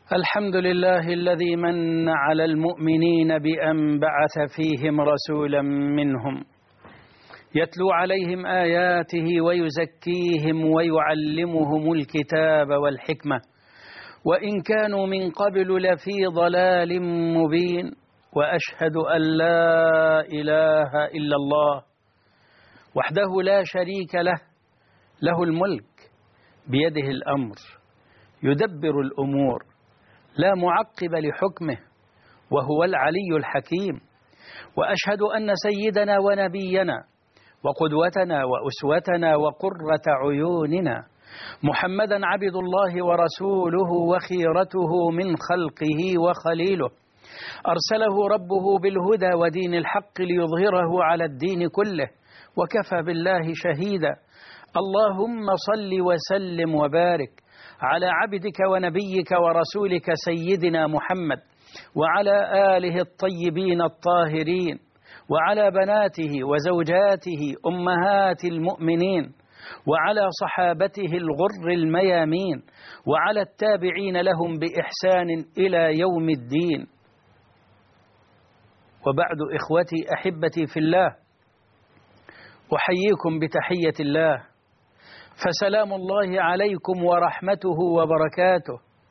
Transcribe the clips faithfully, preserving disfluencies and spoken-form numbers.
الحمد لله الذي من على المؤمنين بأن بعث فيهم رسولا منهم يتلو عليهم آياته ويزكيهم ويعلمهم الكتاب والحكمة وإن كانوا من قبل لفي ضلال مبين. وأشهد أن لا إله إلا الله وحده لا شريك له، له الملك بيده الأمر يدبر الأمور لا معقب لحكمه وهو العلي الحكيم. وأشهد أن سيدنا ونبينا وقدوتنا وأسوتنا وقرة عيوننا محمدا عبد الله ورسوله وخيرته من خلقه وخليله، أرسله ربه بالهدى ودين الحق ليظهره على الدين كله وكفى بالله شهيدا. اللهم صل وسلم وبارك على عبدك ونبيك ورسولك سيدنا محمد وعلى آله الطيبين الطاهرين وعلى بناته وزوجاته أمهات المؤمنين وعلى صحابته الغر الميامين وعلى التابعين لهم بإحسان إلى يوم الدين. وبعد إخوتي أحبتي في الله، أحييكم بتحية الله، فسلام الله عليكم ورحمته وبركاته.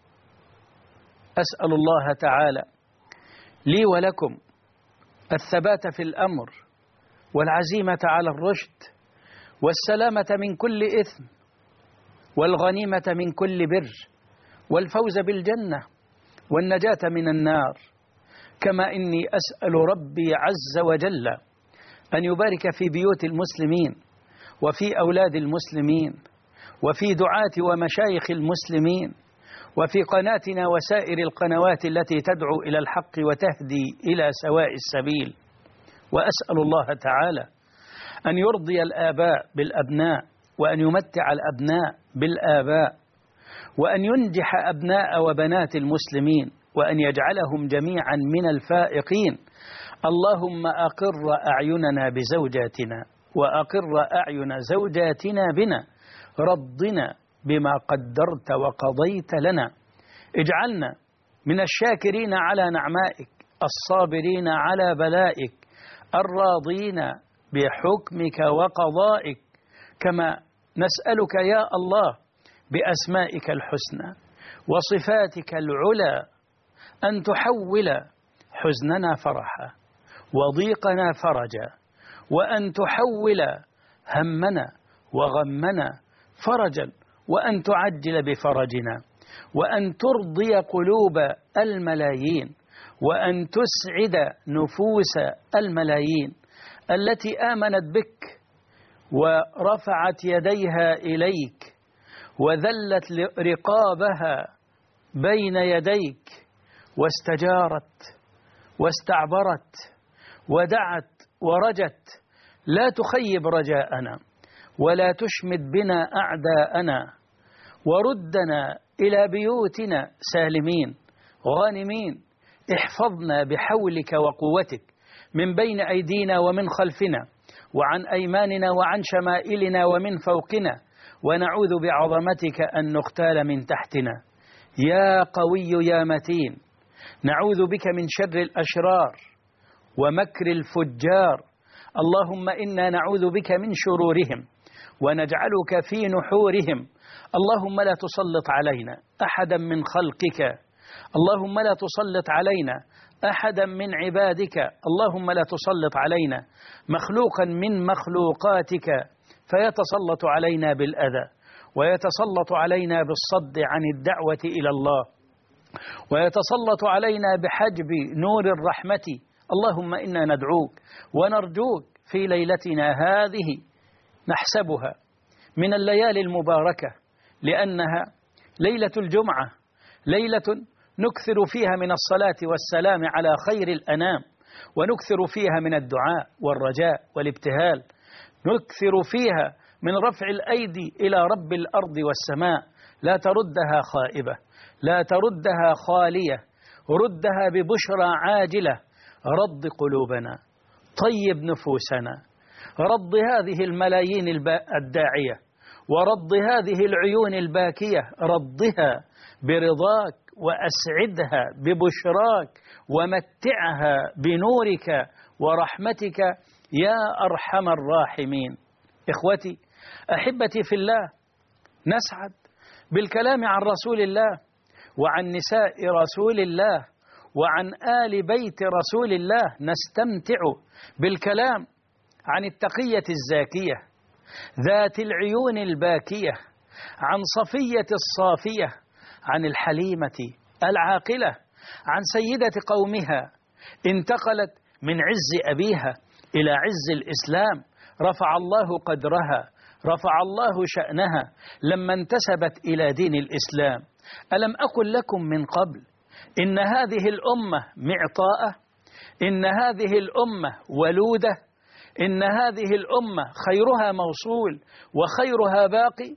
أسأل الله تعالى لي ولكم الثبات في الأمر والعزيمة على الرشد والسلامة من كل إثم والغنيمة من كل بر والفوز بالجنة والنجاة من النار. كما إني أسأل ربي عز وجل أن يبارك في بيوت المسلمين وفي أولاد المسلمين وفي دعاة ومشايخ المسلمين وفي قناتنا وسائر القنوات التي تدعو إلى الحق وتهدي إلى سواء السبيل. وأسأل الله تعالى أن يرضي الآباء بالأبناء وأن يمتع الأبناء بالآباء وأن ينجح أبناء وبنات المسلمين وأن يجعلهم جميعا من الفائقين. اللهم أقر أعيننا بزوجاتنا وأقر أعين زوجاتنا بنا، رضنا بما قدرت وقضيت لنا، اجعلنا من الشاكرين على نعمائك الصابرين على بلائك الراضين بحكمك وقضائك. كما نسألك يا الله بأسمائك الحسنى وصفاتك العلى أن تحول حزننا فرحا وضيقنا فرجا، وأن تحول همنا وغمنا فرجا، وأن تعجل بفرجنا، وأن ترضي قلوب الملايين، وأن تسعد نفوس الملايين التي آمنت بك ورفعت يديها إليك وذلت رقابها بين يديك واستجارت واستعبرت ودعت ورجت. لا تخيب رجاءنا ولا تشمت بنا أعداءنا، وردنا إلى بيوتنا سالمين غانمين. احفظنا بحولك وقوتك من بين أيدينا ومن خلفنا وعن أيماننا وعن شمائلنا ومن فوقنا، ونعوذ بعظمتك أن نغتال من تحتنا. يا قوي يا متين، نعوذ بك من شر الأشرار ومكر الفجار. اللهم إنا نعوذ بك من شرورهم ونجعلك في نحورهم. اللهم لا تسلط علينا أحدا من خلقك، اللهم لا تسلط علينا أحدا من عبادك، اللهم لا تسلط علينا مخلوقا من مخلوقاتك فيتسلط علينا بالأذى ويتسلط علينا بالصد عن الدعوة إلى الله ويتسلط علينا بحجب نور الرحمة. اللهم إنا ندعوك ونرجوك في ليلتنا هذه، نحسبها من الليالي المباركة لأنها ليلة الجمعة، ليلة نكثر فيها من الصلاة والسلام على خير الأنام، ونكثر فيها من الدعاء والرجاء والابتهال، نكثر فيها من رفع الأيدي إلى رب الأرض والسماء. لا تردها خائبة، لا تردها خالية، ردها ببشرى عاجلة. رد قلوبنا، طيب نفوسنا، رد هذه الملايين الداعية ورد هذه العيون الباكية، ردها برضاك وأسعدها ببشراك ومتعها بنورك ورحمتك يا أرحم الراحمين. إخوتي أحبتي في الله، نسعد بالكلام عن رسول الله وعن نساء رسول الله وعن آل بيت رسول الله، نستمتع بالكلام عن التقية الزاكية ذات العيون الباكية، عن صفية الصافية، عن الحليمة العاقلة، عن سيدة قومها انتقلت من عز أبيها إلى عز الإسلام، رفع الله قدرها، رفع الله شأنها لما انتسبت إلى دين الإسلام. ألم أقل لكم من قبل إن هذه الأمة معطاءة، إن هذه الأمة ولودة، إن هذه الأمة خيرها موصول وخيرها باقي؟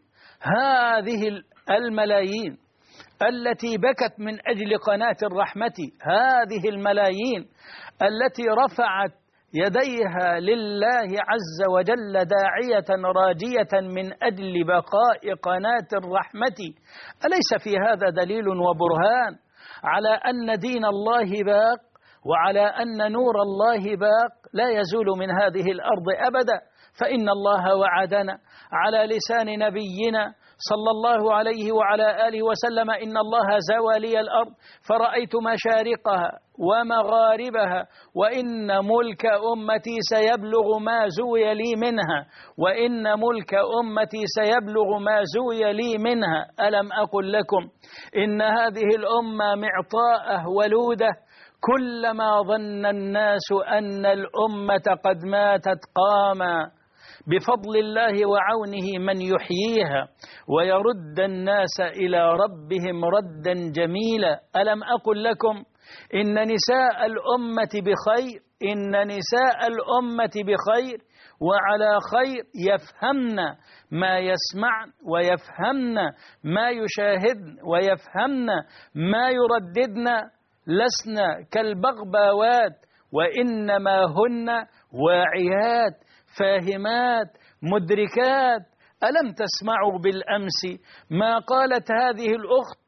هذه الملايين التي بكت من أجل قناة الرحمة، هذه الملايين التي رفعت يديها لله عز وجل داعية راجية من أجل بقاء قناة الرحمة، أليس في هذا دليل وبرهان على أن دين الله باق وعلى أن نور الله باق لا يزول من هذه الأرض أبدا؟ فإن الله وعدنا على لسان نبينا صلى الله عليه وعلى آله وسلم: إن الله زوى لي الأرض فرأيت مشارقها ومغاربها، وإن ملك أمتي سيبلغ ما زوي لي منها، وإن ملك أمتي سيبلغ ما زوي لي منها. ألم أقل لكم إن هذه الأمة معطاءة ولودة؟ كلما ظن الناس أن الأمة قد ماتت قام بفضل الله وعونه من يحييها ويرد الناس إلى ربهم ردا جميلا. ألم أقل لكم إن نساء الأمة بخير، إن نساء الأمة بخير وعلى خير، يفهمن ما يسمعن ويفهمن ما يشاهدن ويفهمن ما يرددن، لسنا كالبغباوات وإنما هن واعيات فاهمات مدركات. ألم تسمعوا بالأمس ما قالت هذه الأخت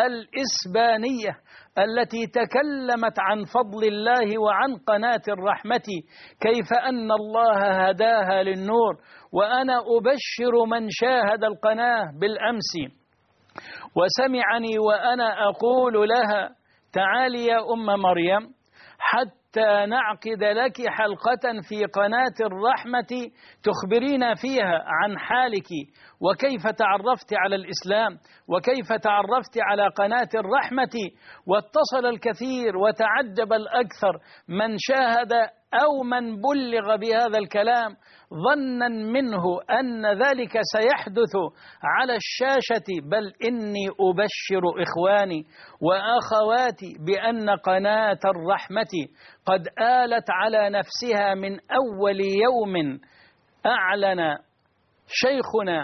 الإسبانية التي تكلمت عن فضل الله وعن قناة الرحمة، كيف أن الله هداها للنور؟ وأنا أبشر من شاهد القناة بالأمس وسمعني وأنا أقول لها: تعالي يا أم مريم حتى نعقد لك حلقة في قناة الرحمة تخبرين فيها عن حالك وكيف تعرفت على الإسلام وكيف تعرفت على قناة الرحمة. واتصل الكثير وتعجب الأكثر من شاهد أو من بلغ بهذا الكلام، ظنا منه أن ذلك سيحدث على الشاشة. بل إني أبشر إخواني وأخواتي بأن قناة الرحمة قد آلت على نفسها من أول يوم أعلن شيخنا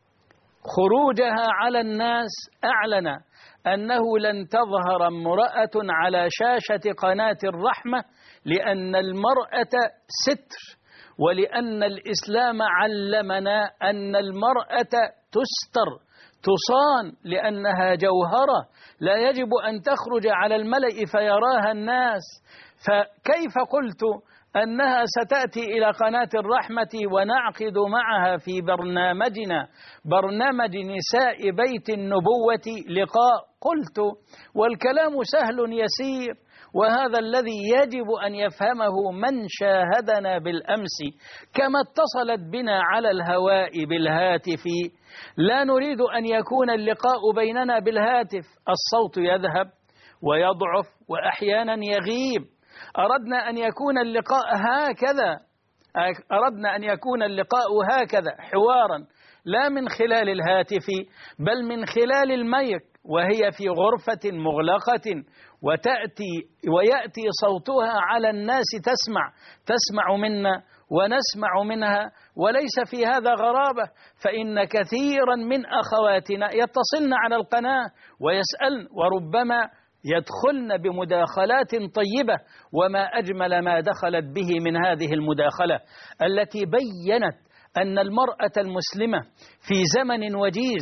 خروجها على الناس، أعلن أنه لن تظهر امرأة على شاشة قناة الرحمة، لأن المرأة ستر، ولأن الإسلام علمنا أن المرأة تستر تصان، لأنها جوهرة لا يجب أن تخرج على الملأ فيراها الناس. فكيف قلت أنها ستأتي إلى قناة الرحمة ونعقد معها في برنامجنا برنامج نساء بيت النبوة لقاء؟ قلت والكلام سهل يسير، وهذا الذي يجب أن يفهمه من شاهدنا بالأمس. كما اتصلت بنا على الهواء بالهاتف، لا نريد أن يكون اللقاء بيننا بالهاتف الصوت يذهب ويضعف وأحيانا يغيب. أردنا أن يكون اللقاء هكذا، أردنا أن يكون اللقاء هكذا حوارا، لا من خلال الهاتف بل من خلال الميك، وهي في غرفة مغلقة، وتأتي ويأتي صوتها على الناس، تسمع تسمع منا ونسمع منها، وليس في هذا غرابة. فإن كثيرا من أخواتنا يتصلن على القناة ويسألن، وربما يدخلن بمداخلات طيبة، وما أجمل ما دخلت به من هذه المداخلة التي بيّنت أن المرأة المسلمة في زمن وجيز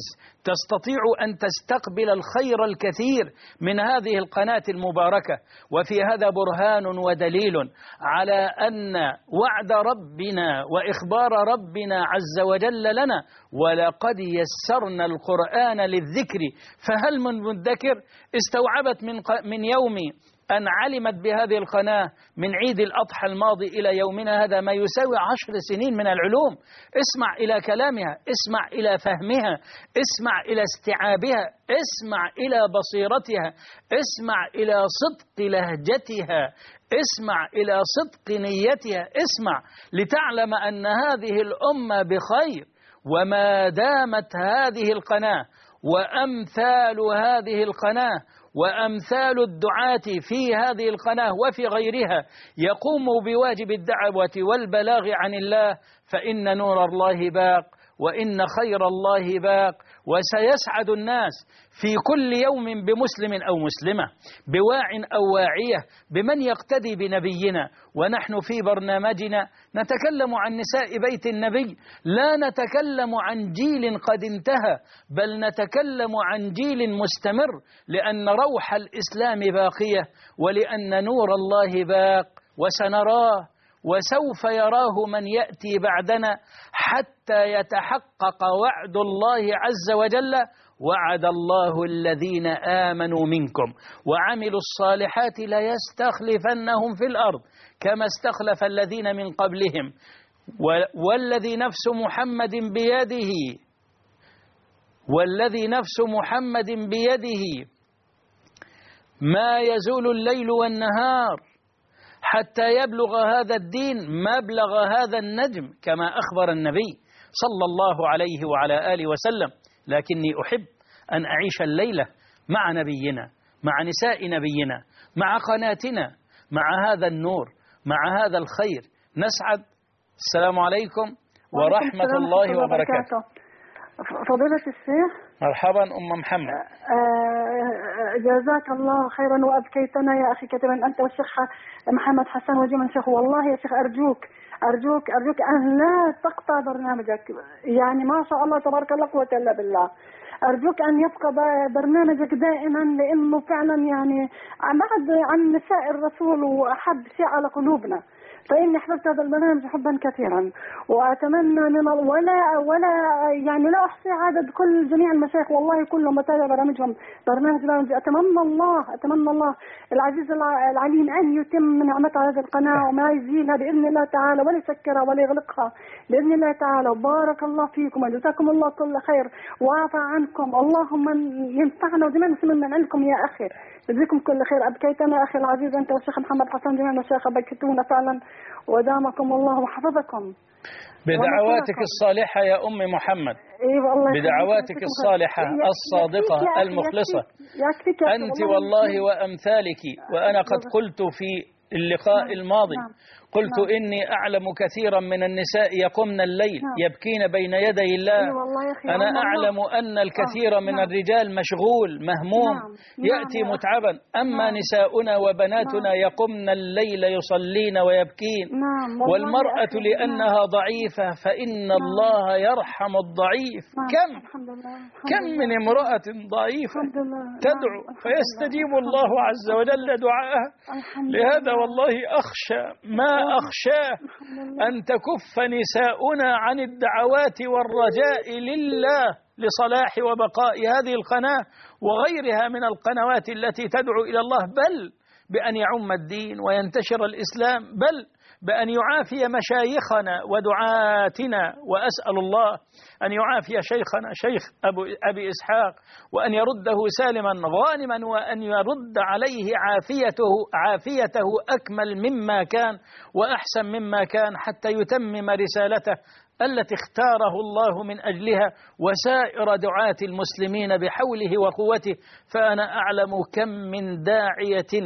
تستطيع أن تستقبل الخير الكثير من هذه القناة المباركة. وفي هذا برهان ودليل على أن وعد ربنا وإخبار ربنا عز وجل لنا: ولقد يسرنا القرآن للذكر فهل من مدكر. استوعبت من من يوم أن علمت بهذه القناة من عيد الأضحى الماضي إلى يومنا هذا ما يساوي عشر سنين من العلوم. اسمع إلى كلامها، اسمع إلى فهمها، اسمع إلى استيعابها، اسمع إلى بصيرتها، اسمع إلى صدق لهجتها، اسمع إلى صدق نيتها، اسمع لتعلم أن هذه الأمة بخير. وما دامت هذه القناة وأمثال هذه القناة وأمثال الدعاة في هذه القناة وفي غيرها يقوموا بواجب الدعوة والبلاغ عن الله، فإن نور الله باق وإن خير الله باق، وسيسعد الناس في كل يوم بمسلم أو مسلمة، بواع أو واعية، بمن يقتدي بنبينا. ونحن في برنامجنا نتكلم عن نساء بيت النبي، لا نتكلم عن جيل قد انتهى، بل نتكلم عن جيل مستمر، لأن روح الإسلام باقية ولأن نور الله باق، وسنراه وسوف يراه من يأتي بعدنا حتى يتحقق وعد الله عز وجل: وعد الله الذين آمنوا منكم وعملوا الصالحات ليستخلفنهم في الأرض كما استخلف الذين من قبلهم والذي نفس محمد بيده والذي نفس محمد بيده ما يزول الليل والنهار حتى يبلغ هذا الدين مبلغ هذا النجم كما أخبر النبي صلى الله عليه وعلى آله وسلم. لكني أحب أن أعيش الليلة مع نبينا، مع نساء نبينا، مع قناتنا، مع هذا النور، مع هذا الخير. نسعد. السلام عليكم ورحمة الله وبركاته. فضيلة الشيخ، مرحبا أم محمد. جزاك الله خيرا وأبكيتنا يا أخي كثيرا أنت والشيخ محمد حسن وجمع شيخ. والله يا شيخ أرجوك أرجوك أرجوك أن لا تقطع برنامجك، يعني ما شاء الله تبارك الله قوة إلا بالله. أرجوك أن يبقى برنامجك دائما، لأنه فعلا يعني بعد عن نساء الرسول وأحب شيء على قلوبنا، فإني حببت هذا البرنامج حبا كثيرا، وأتمنى من ولا ولا يعني لا أحصي عدد كل جميع المشايخ والله كلهم بتابع برامجهم برنامج برامج. أتمنى الله أتمنى الله العزيز العليم أن يتم نعمته على هذه القناة وما يزيلها بإذن الله تعالى، ولا يسكرها ولا يغلقها بإذن الله تعالى. وبارك الله فيكم وجزاكم الله كل خير وعفى عنكم، اللهم ينفعنا وجميع المسلمين من عندكم يا أخي، جزاكم كل خير. أبكيتنا أخي العزيز أنت والشيخ محمد حسن جميع المشايخ، أبكيتونا فعلا ودامكم الله وحفظكم بدعواتك الصالحة يا أم محمد. أيوة الله بدعواتك الصالحة الصادقة المخلصة أنت والله وأمثالك. وأنا قد قلت في اللقاء الماضي قلت إني أعلم كثيرا من النساء يقمن الليل يبكين بين يدي الله. أنا أعلم أن الكثير من الرجال مشغول مهموم يأتي متعبا، أما نساؤنا وبناتنا يقمن الليل يصلين ويبكين. والمرأة لأنها ضعيفة فإن الله يرحم الضعيف. كم كم من امرأة ضعيفة تدعو فيستجيب الله عز وجل دعاءها. لهذا والله أخشى ما أخشاه أن تكف نساؤنا عن الدعوات والرجاء لله لصلاح وبقاء هذه القناة وغيرها من القنوات التي تدعو إلى الله، بل بأن يعم الدين وينتشر الإسلام، بل بأن يعافي مشايخنا ودعاتنا. وأسأل الله أن يعافي شيخنا شيخ أبو أبي إسحاق وأن يرده سالما غانما وأن يرد عليه عافيته عافيته أكمل مما كان وأحسن مما كان حتى يتمم رسالته التي اختاره الله من أجلها وسائر دعاة المسلمين بحوله وقوته. فأنا أعلم كم من داعية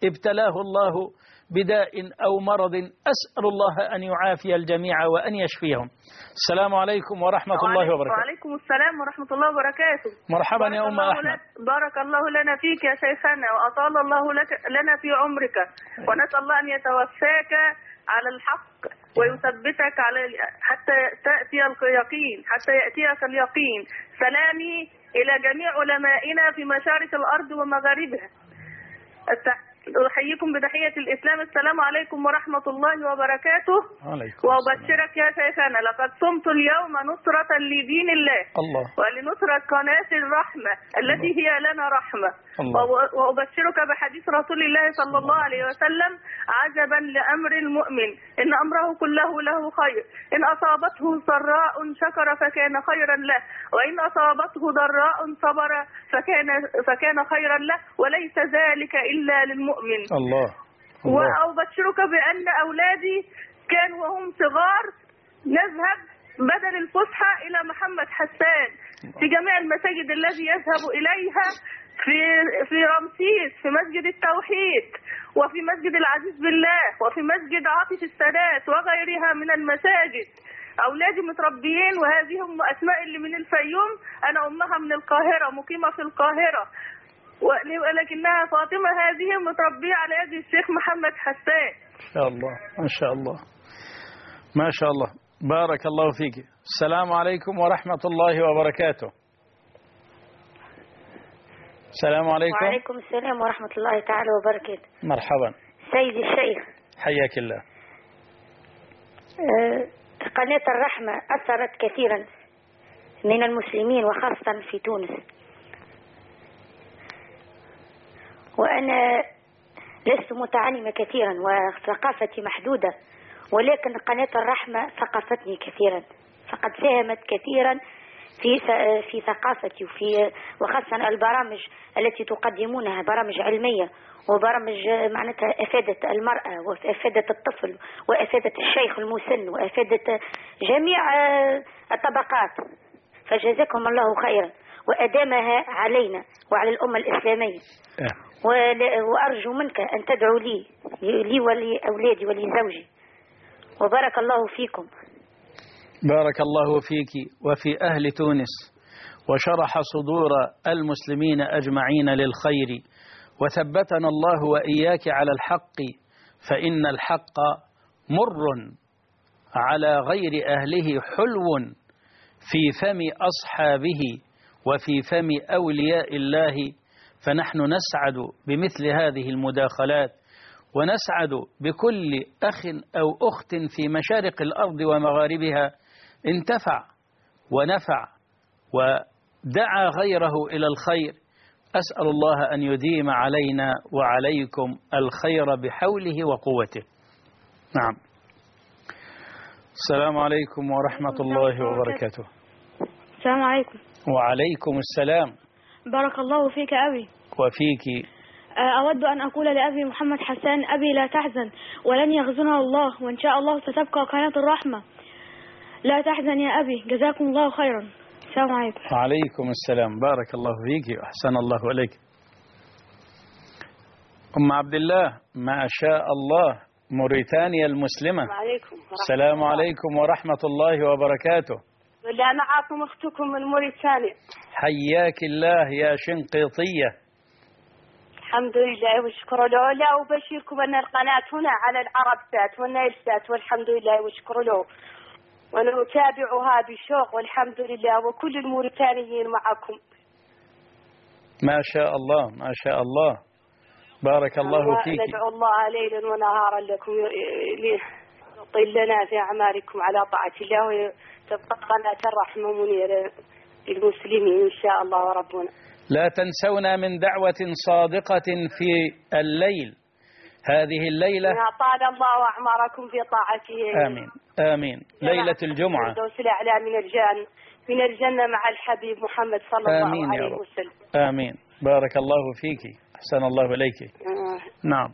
ابتلاه الله بداء أو مرض، أسأل الله أن يعافي الجميع وأن يشفيهم. السلام عليكم ورحمة الله وبركاته. وعليكم السلام ورحمة الله وبركاته. مرحبا يا أم أحمد. بارك الله لنا فيك يا شيخنا، وأطال الله لك لنا في عمرك، ونسأل الله أن يتوفاك على الحق ويثبتك على حتى تأتي اليقين حتى يأتيك اليقين. سلامي إلى جميع علمائنا في مشارق الأرض ومغاربها. أحييكم بتحية الإسلام، السلام عليكم ورحمة الله وبركاته. وأبشرك يا شيخنا، لقد صمت اليوم نصرة لدين الله, الله. ولنصرة قناة الرحمة التي الله. هي لنا رحمة. الله. وأبشرك بحديث رسول الله صلى الله عليه وسلم: عجبا لأمر المؤمن، إن أمره كله له خير، إن أصابته سراء شكر فكان خيرا له، وإن أصابته ضراء صبر فكان, فكان خيرا له، وليس ذلك إلا للمؤمن. الله. الله. وأبشرك بأن أولادي كانوا وهم صغار نذهب بدل الفسحة إلى محمد حسان في جميع المساجد التي يذهب إليها، في في رمسيس، في مسجد التوحيد، وفي مسجد العزيز بالله، وفي مسجد عاطف السادات، وغيرها من المساجد. أولادي متربيين، وهذه هم أسماء اللي من الفيوم، أنا أمها من القاهرة، مقيمة في القاهرة، ولكنها فاطمة هذه متربية على يد الشيخ محمد حسان. ما شاء الله ما شاء الله ما شاء الله، بارك الله فيك. السلام عليكم ورحمة الله وبركاته. السلام عليكم. وعليكم السلام ورحمة الله تعالى وبركاته. مرحبا سيدي الشيخ، حياك الله. أه قناة الرحمة أثرت كثيرا من المسلمين وخاصة في تونس، وأنا لست متعلمة كثيرا وثقافتي محدودة، ولكن قناة الرحمة ثقفتني كثيرا، فقد ساهمت كثيرا في في ثقافتي، وفي وخاصة البرامج التي تقدمونها، برامج علمية وبرامج معناتها أفادت المرأة وأفادت الطفل وأفادت الشيخ المسن وأفادت جميع الطبقات، فجزاكم الله خيرا وأدامها علينا وعلى الأمة الإسلامية. وأرجو منك أن تدعو لي لي ولأولادي ولزوجي، وبارك الله فيكم. بارك الله فيك وفي أهل تونس، وشرح صدور المسلمين أجمعين للخير، وثبتنا الله وإياك على الحق، فإن الحق مر على غير أهله حلو في فم أصحابه وفي فم أولياء الله. فنحن نسعد بمثل هذه المداخلات، ونسعد بكل أخ أو أخت في مشارق الأرض ومغاربها انتفع ونفع ودعا غيره إلى الخير. أسأل الله أن يديم علينا وعليكم الخير بحوله وقوته. نعم. السلام عليكم ورحمة الله وبركاته. السلام عليكم. وعليكم السلام. بارك الله فيك أبي. وفيك. أود أن أقول لأبي محمد حسان: أبي لا تحزن، ولن يخزنا الله، وإن شاء الله ستبقى قناة الرحمة. لا تحزن يا أبي، جزاكم الله خيرا. السلام عليكم. وعليكم السلام، بارك الله فيك وأحسن الله إليك. أم عبد الله، ما شاء الله، موريتانيا المسلمة. وعليكم. السلام عليكم ورحمة الله وبركاته. لا، معكم أختكم من موريتانيا. حياك الله يا شنقيطية. الحمد لله والشكر له. لا أبشركم أن القناة هنا على العرب سات والنيل سات، والحمد لله والشكر له، ونتابعها بشوق والحمد لله، وكل الموريتانيين معكم. ما شاء الله ما شاء الله، بارك الله فيك. ندعو الله ليلا ونهارا لكم يطيل لنا في أعمالكم على طاعة الله، وتبقى قناة الرحمة منيرة للمسلمين إن شاء الله وربنا. لا تنسونا من دعوة صادقة في الليل، هذه الليلة. طال الله أعماركم في طاعته. آمين آمين. ليلة الجمعة. الأعلى من الجنة من الجنة مع الحبيب محمد صلى الله عليه وسلم. آمين. بارك الله فيك، أحسن الله إليك. آه. نعم.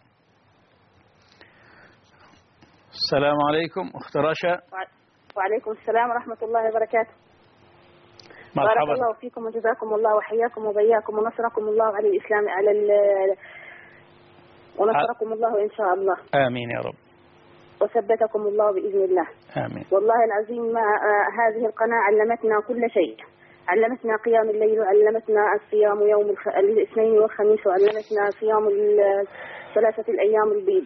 السلام عليكم أخت رشا. وعليكم السلام ورحمة الله وبركاته. مرحبا. بارك الله فيكم وجزاكم الله وحياكم وبياكم ونصركم الله على الإسلام على ونصركم الله إن شاء الله. آمين يا رب. وثبتكم الله بإذن الله. آمين. والله العظيم ما هذه القناة علمتنا كل شيء، علمتنا قيام الليل، وعلمتنا الصيام يوم الخ... الاثنين والخميس، وعلمتنا صيام ثلاثة الأيام البيض،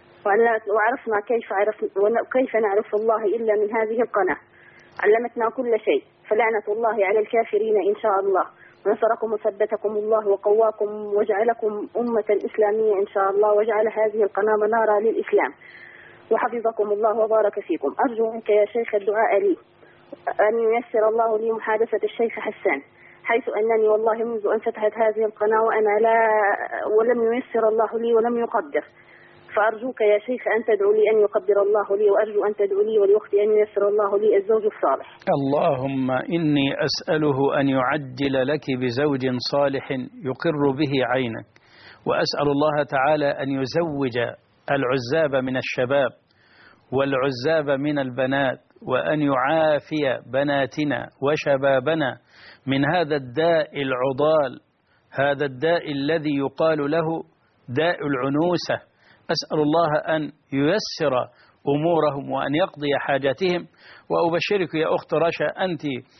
وعرفنا كيف عرف كيف نعرف الله إلا من هذه القناة. علمتنا كل شيء، فلعنة الله على الكافرين إن شاء الله. ونصركم وثبتكم الله وقواكم وجعلكم أمة إسلامية إن شاء الله، وجعل هذه القناة منارة للإسلام، وحفظكم الله وبارك فيكم. أرجو منك يا شيخ الدعاء لي أن ييسر الله لي محادثة الشيخ حسان، حيث أنني والله منذ أن فتحت هذه القناة وأنا لا ولم ييسر الله لي ولم يقدر، فأرجوك يا شيخ أن تدعو لي أن يقدر الله لي، وأرجو أن تدعو لي ولأختي أن ييسر الله لي الزوج الصالح. اللهم إني أسأله أن يعجل لك بزوج صالح يقر به عينك، وأسأل الله تعالى أن يزوج العزاب من الشباب والعزاب من البنات، وأن يعافي بناتنا وشبابنا من هذا الداء العضال، هذا الداء الذي يقال له داء العنوسة. أسأل الله أن ييسر أمورهم وأن يقضي حاجاتهم. وأبشرك يا أخت رشا أنت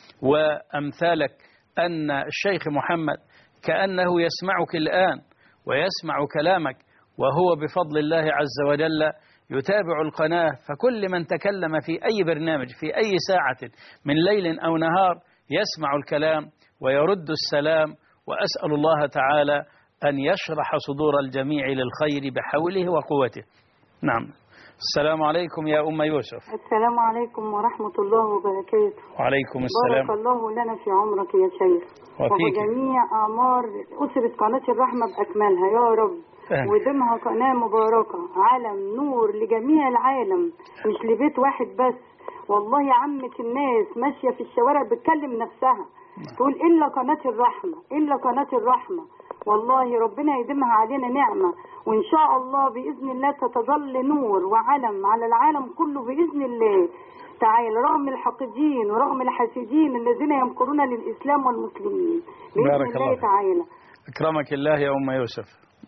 وأمثالك أن الشيخ محمد كأنه يسمعك الآن ويسمع كلامك، وهو بفضل الله عز وجل يتابع القناة، فكل من تكلم في أي برنامج في أي ساعة من ليل أو نهار يسمع الكلام ويرد السلام. وأسأل الله تعالى أن يشرح صدور الجميع للخير بحوله وقوته. نعم. السلام عليكم يا أم يوسف. السلام عليكم ورحمة الله وبركاته. وعليكم السلام. بارك الله لنا في عمرك يا شيخ، وجميع أعمار أسرة قناة الرحمة بأكملها يا رب، ودمها قناة مباركة علم نور لجميع العالم، مش لبيت واحد بس. والله عامة الناس ماشية في الشوارع بتكلم نفسها تقول إلا قناة الرحمة، إلا قناة الرحمة. والله ربنا يديمها علينا نعمة، وإن شاء الله بإذن الله تتظل نور وعلم على العالم كله بإذن الله تعالى، رغم الحاقدين ورغم الحاسدين الذين يمكرون للإسلام والمسلمين بإذن بارك الله, الله تعالى. أكرمك الله يا أم يوسف.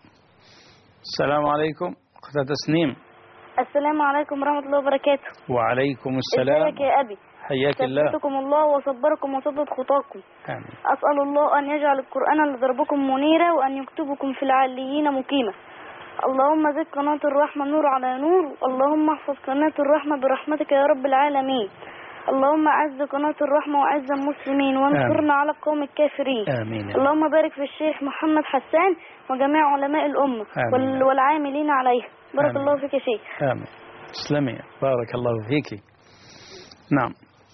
السلام عليكم أختي تسنيم. السلام عليكم ورحمة الله وبركاته. وعليكم السلام. ازيك يا أبي؟ حياك الله. ثبتكم الله وصبركم وصدد خطاكم. آمين. أسأل الله أن يجعل القرآن لضربكم منيرا، وأن يكتبكم في العليين مقيمة. اللهم زد قناة الرحمة نور على نور. اللهم احفظ قناة الرحمة برحمتك يا رب العالمين. اللهم أعز قناة الرحمة وأعز المسلمين، وانصرنا على القوم الكافرين. آمين. اللهم بارك في الشيخ محمد حسان وجميع علماء الأمة آمين. والعاملين عليه. بارك آمين. الله فيك يا شيخ. آمين. تسلمي. بارك الله فيك. نعم.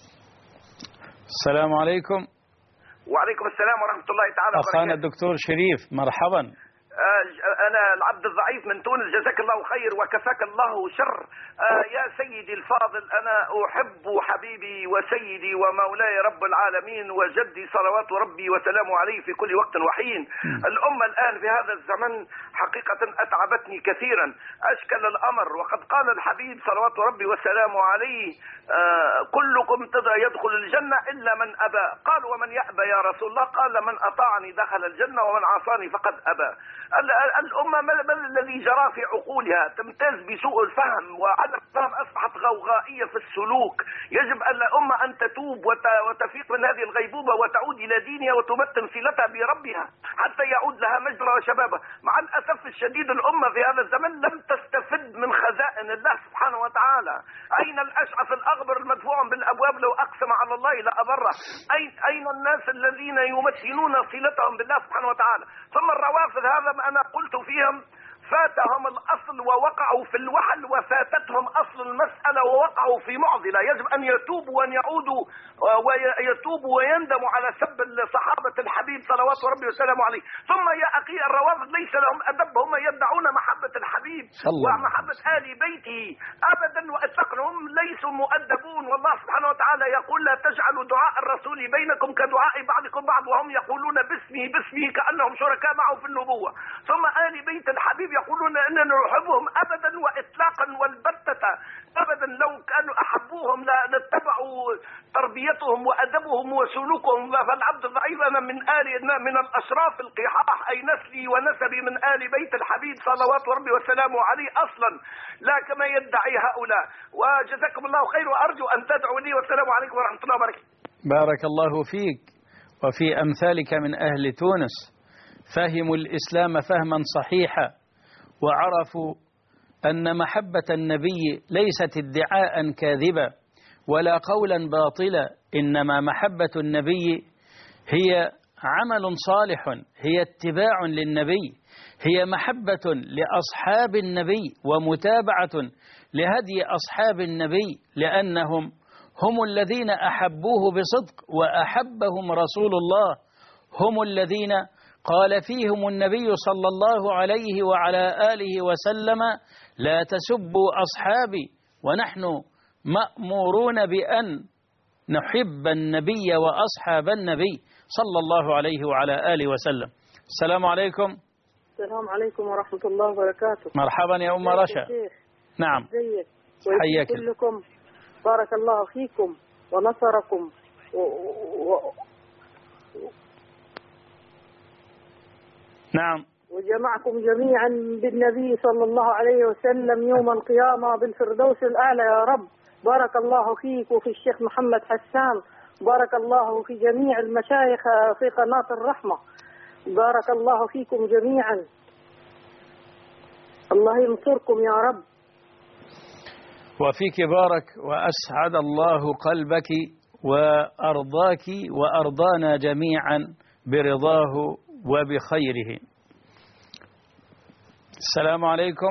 السلام عليكم. وعليكم السلام ورحمة الله تعالى وبركاته. أخانا الدكتور شريف، مرحبا. أنا العبد الضعيف من تونس، جزاك الله خير وكفاك الله شر. يا سيدي الفاضل، أنا أحب حبيبي وسيدي ومولاي رب العالمين وجدي صلوات ربي وسلامه عليه في كل وقت وحين. الأمة الآن في هذا الزمن حقيقة أتعبتني كثيرا، أشكل الأمر، وقد قال الحبيب صلوات ربي وسلامه عليه كلكم يدخل الجنة إلا من أبى. قال ومن يأبى يا رسول الله؟ قال من أطاعني دخل الجنة ومن عصاني فقد أبى. الأمة ما الذي جرى في عقولها؟ تمتاز بسوء الفهم وعدم الفهم، أصبحت غوغائية في السلوك. يجب أن الأمة أن تتوب وتفيق من هذه الغيبوبة وتعود إلى دينها وتمتن صلتها بربها حتى يعود لها مجرى وشبابها. مع الأسف الشديد الأمة في هذا الزمن لم تستفد من خزائن الله سبحانه وتعالى. أين الأشعث الأغبر المدفوع بالأبواب لو أقسم على الله لأبره؟ أين أين الناس الذين يمتنون صلتهم بالله سبحانه وتعالى؟ ثم الروافض، هذا ما أنا قلت فيهم، فاتهم الأصل ووقعوا في الوحل، وفاتتهم أصل المسألة ووقعوا في معضلة. يجب أن يتوبوا وأن يعودوا ويتوبوا ويندموا على سب صحابة الحبيب صلوات ربي وسلامه عليه. ثم يا أخي الروافض ليس لهم أدب، هم يدعون محبة الحبيب ومحبة آل بيته أبدا، واتقنهم ليسوا مؤدبون. والله سبحانه وتعالى يقول لا تجعلوا دعاء الرسول بينكم كدعاء بعضكم بعض، وهم يقولون باسمه باسمه كأنهم شركاء معه في النبوة. ثم آل بيت الحبيب يقولون اننا نحبهم ابدا واطلاقا والبتة ابدا. لو كانوا احبوهم لاتبعوا تربيتهم وأدبهم وسلوكهم. فالعبد الضعيف أنا من آل من الأشراف القحاح، أي نسلي ونسبي من آل بيت الحبيب صلوات ربي وسلامه عليه أصلا، لا كما يدعي هؤلاء. وجزاكم الله خير، وأرجو أن تدعوا لي، والسلام عليكم ورحمة الله وبركاته. بارك الله فيك وفي أمثالك من أهل تونس، فهموا الإسلام فهما صحيحا، وعرفوا أن محبة النبي ليست ادعاء كاذبا ولا قولا باطلا، إنما محبة النبي هي عمل صالح، هي اتباع للنبي، هي محبة لأصحاب النبي ومتابعة لهدي أصحاب النبي، لأنهم هم الذين أحبوه بصدق وأحبهم رسول الله، هم الذين قال فيهم النبي صلى الله عليه وعلى آله وسلم: لا تسبوا أصحابي، ونحن مأمورون بأن نحب النبي وأصحاب النبي صلى الله عليه وعلى آله وسلم. السلام عليكم. السلام عليكم ورحمة الله وبركاته. مرحبا يا أم رشا. نعم، حياك كلكم، بارك الله فيكم ونصركم و... و... نعم، وجمعكم جميعا بالنبي صلى الله عليه وسلم يوم القيامة بالفردوس الأعلى يا رب. بارك الله فيك وفي الشيخ محمد حسان، بارك الله في جميع المشايخ في قناة الرحمة، بارك الله فيكم جميعا، الله ينصركم يا رب. وفيك بارك، وأسعد الله قلبك وأرضاك وأرضانا جميعا برضاه وبخيره. السلام عليكم.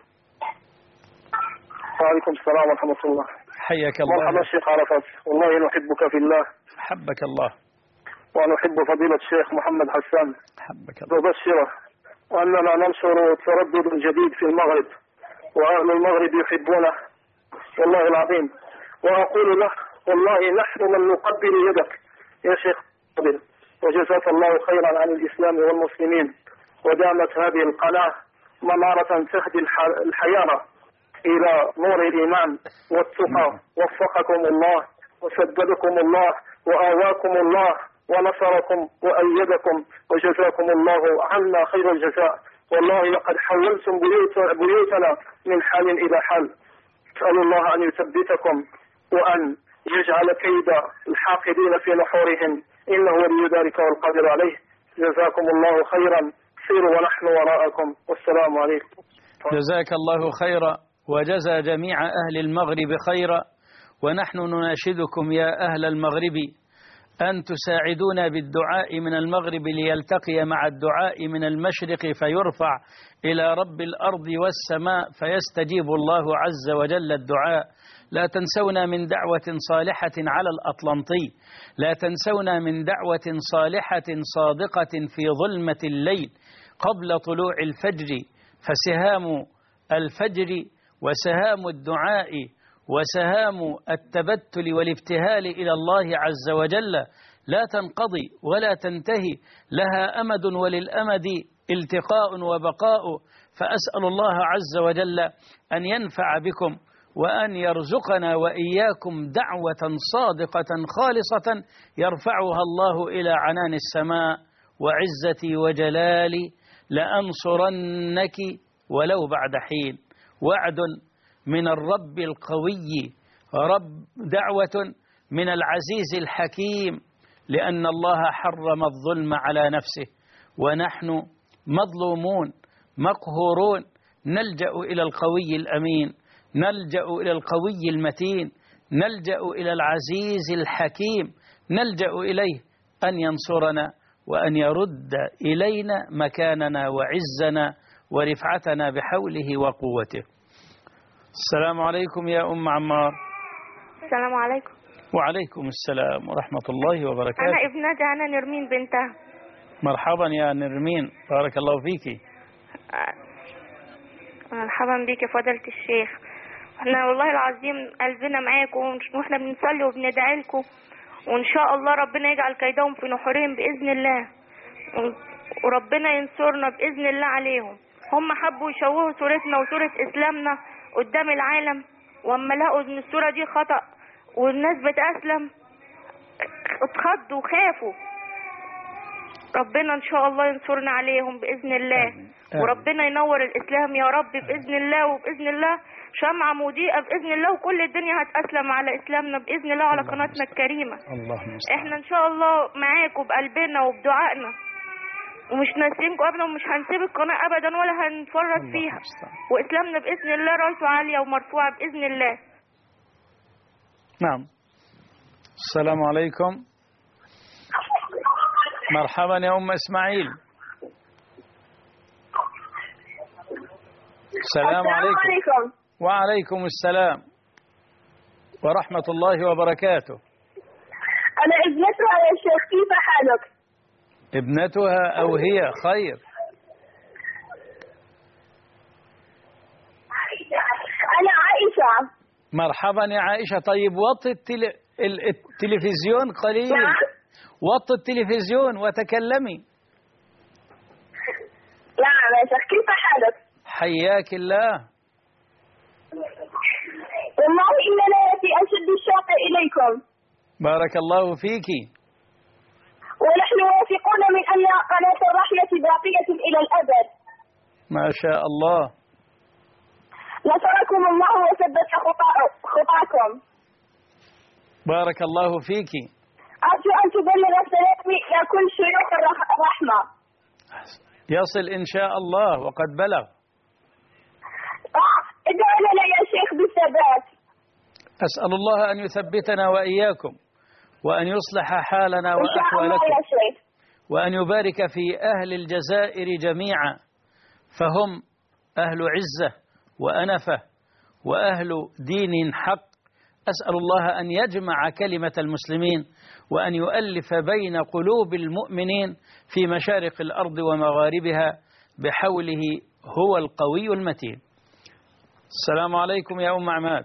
وعليكم السلام ورحمة الله. حياك الله. مرحبا الشيخ عرفات، والله نحبك في الله. حبك الله. ونحب فضيلة الشيخ محمد حسان. حبك الله. نبشره أننا ننشر تردد جديد في المغرب، وأهل المغرب يحبونه والله العظيم. وأقول له والله نحن من نقبل يدك يا شيخ فضيل، وجزاك الله خيرا عن الإسلام والمسلمين، ودامت هذه القناة منارة تهدي الحيارى إلى نور الإيمان والتقى. وفقكم الله وسددكم الله وآواكم الله ونصركم وأيدكم، وجزاكم الله عنا خير الجزاء. والله لقد حولتم بيوت بيوتنا من حال إلى حال. أسأل الله أن يثبتكم وأن يجعل كيد الحاقدين في نحورهم، إنه ولي ذلك والقادر عليه. جزاكم الله خيرا، سيروا ونحن وراءكم، والسلام عليكم. جزاك الله خيرا، وجزى جميع أهل المغرب خيرا. ونحن نناشدكم يا أهل المغرب أن تساعدونا بالدعاء من المغرب ليلتقي مع الدعاء من المشرق فيرفع إلى رب الأرض والسماء فيستجيب الله عز وجل الدعاء. لا تنسونا من دعوة صالحة على الأطلنطي، لا تنسونا من دعوة صالحة صادقة في ظلمة الليل قبل طلوع الفجر، فسهام الفجر وسهام الدعاء وسهام التبتل والابتهال إلى الله عز وجل لا تنقضي ولا تنتهي، لها أمد وللأمد التقاء وبقاء. فأسأل الله عز وجل أن ينفع بكم وأن يرزقنا وإياكم دعوة صادقة خالصة يرفعها الله إلى عنان السماء. وعزتي وجلالي لأنصرنك ولو بعد حين. وعد من الرب القوي، رب دعوة من العزيز الحكيم، لأن الله حرم الظلم على نفسه، ونحن مظلومون مقهورون، نلجأ إلى القوي الأمين، نلجأ إلى القوي المتين، نلجأ إلى العزيز الحكيم، نلجأ إليه أن ينصرنا وأن يرد إلينا مكاننا وعزنا ورفعتنا بحوله وقوته. السلام عليكم يا أم عمار. السلام عليكم. وعليكم السلام ورحمة الله وبركاته. أنا ابنتي أنا نرمين بنتها. مرحبا يا نرمين، بارك الله فيكي. مرحبا بك يا فضيلة الشيخ. احنا والله العظيم قلبنا معاكم، واحنا بنصلي وبندعي لكم، وإن شاء الله ربنا يجعل كيدهم في نحورهم بإذن الله، وربنا ينصرنا بإذن الله عليهم. هم حبوا يشوهوا صورتنا وصورة إسلامنا قدام العالم، واما لقوا ان الصورة دي خطأ والناس بتأسلم اتخضوا وخافوا. ربنا ان شاء الله ينصرنا عليهم باذن الله. آمين. وربنا ينور الاسلام يا رب باذن الله، وباذن الله شمعة مضيئة باذن الله، وكل الدنيا هتأسلم على اسلامنا باذن الله على قناتنا الكريمة. اللهم احنا ان شاء الله معاكم بقلبنا وبدعائنا، ومش ناسينكم ابدا، ومش هنسيب القناة ابدا ولا هنفرط فيها، واسلامنا باذن الله راسه عالية ومرفوعة باذن الله. نعم. السلام عليكم. مرحبا يا أم إسماعيل. السلام عليكم. وعليكم السلام ورحمة الله وبركاته. أنا ابنتها يا شيخ، كيف حالك؟ ابنتها أو هي خير؟ أنا عائشة. مرحبا يا عائشة. طيب وطي التل... التلفزيون قليل. نعم. وطي التلفزيون وتكلمي. نعم يا شيخ، كيف حالك؟ حياك الله. والله إننا في أشد الشوق إليكم. بارك الله فيك. ونحن واثقون من أن قناة الرحمة باقية إلى الأبد. ما شاء الله. نصركم الله وثبت خطاكم. بارك الله فيك. أرجو أن تبلغ سلامي إلى كل شيوخ الرحمة. يصل إن شاء الله وقد بلغ. ادعو لنا يا شيخ بالثبات. أسأل الله أن يثبتنا وإياكم، وأن يصلح حالنا وأحوالكم، وأن يبارك في أهل الجزائر جميعا، فهم أهل عزة وأنفة وأهل دين حق. أسأل الله أن يجمع كلمة المسلمين، وأن يؤلف بين قلوب المؤمنين في مشارق الأرض ومغاربها بحوله هو القوي المتين. السلام عليكم يا أم عماد.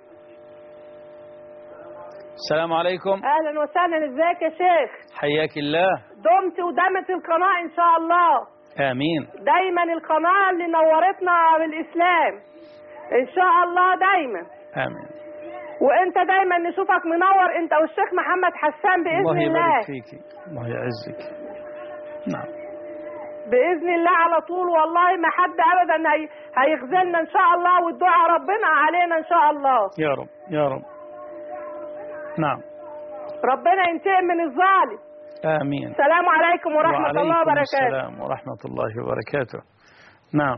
السلام عليكم. أهلا وسهلا. ازيك يا شيخ؟ حياك الله. دمت ودامت القناة إن شاء الله. آمين. دايما القناة اللي نورتنا بالإسلام إن شاء الله دايما. آمين. وانت دايما نشوفك منور انت والشيخ محمد حسان باذن الله. الله يبارك فيكي، الله يعزك. نعم باذن الله على طول، والله ما حد ابدا هي... هيخذلنا ان شاء الله، والدعاء ربنا علينا ان شاء الله. يا رب يا رب. نعم. ربنا ينتقم من الظالم. امين. السلام عليكم ورحمه الله وبركاته. السلام ورحمه الله وبركاته. نعم.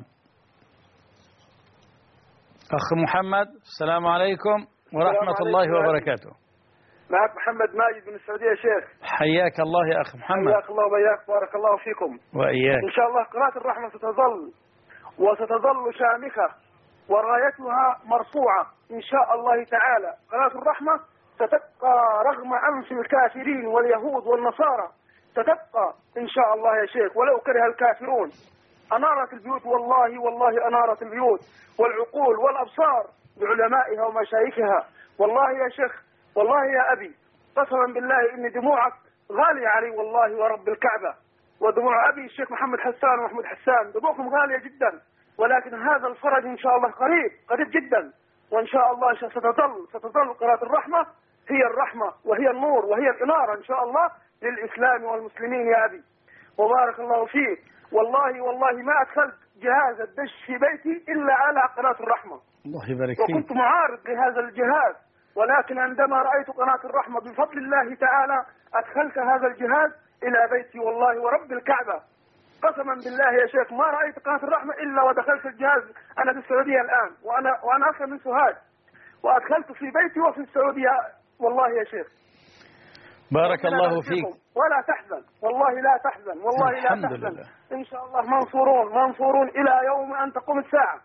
اخ محمد، السلام عليكم ورحمة الله وبركاته. معك محمد ماجد من السعودية يا شيخ. حياك الله يا أخ محمد. حياك الله وبياك، بارك الله فيكم. وإياك. إن شاء الله قناة الرحمة ستظل وستظل شامخة ورايتها مرفوعة إن شاء الله تعالى. قناة الرحمة ستبقى رغم أنف الكافرين واليهود والنصارى، ستبقى إن شاء الله يا شيخ ولو كره الكافرون. أنارت البيوت، والله والله أنارت البيوت والعقول والأبصار بعلمائها ومشايخها. والله يا شيخ، والله يا أبي، قسما بالله إن دموعك غالية علي والله ورب الكعبة، ودموع أبي الشيخ محمد حسان ومحمود حسان دموعكم غالية جدا، ولكن هذا الفرج إن شاء الله قريب قريب جدا. وإن شاء الله ستظل ستظل قناة الرحمة هي الرحمة وهي النور وهي الإنارة إن شاء الله للإسلام والمسلمين يا أبي، وبارك الله فيك. والله والله ما أدخلت جهاز الدش في بيتي إلا على قناة الرحمة. الله يبارك فيك. وكنت معارض لهذا الجهاز، ولكن عندما رأيت قناة الرحمة بفضل الله تعالى أدخلت هذا الجهاز إلى بيتي والله ورب الكعبة. قسما بالله يا شيخ ما رأيت قناة الرحمة إلا ودخلت الجهاز. أنا في السعودية الآن، وأنا وأنا أصلا من سوهاج، وأدخلت في بيتي وفي السعودية والله يا شيخ. بارك الله فيك. ولا تحزن، والله لا تحزن، والله لا تحزن. لله. إن شاء الله منصورون منصورون إلى يوم أن تقوم الساعة.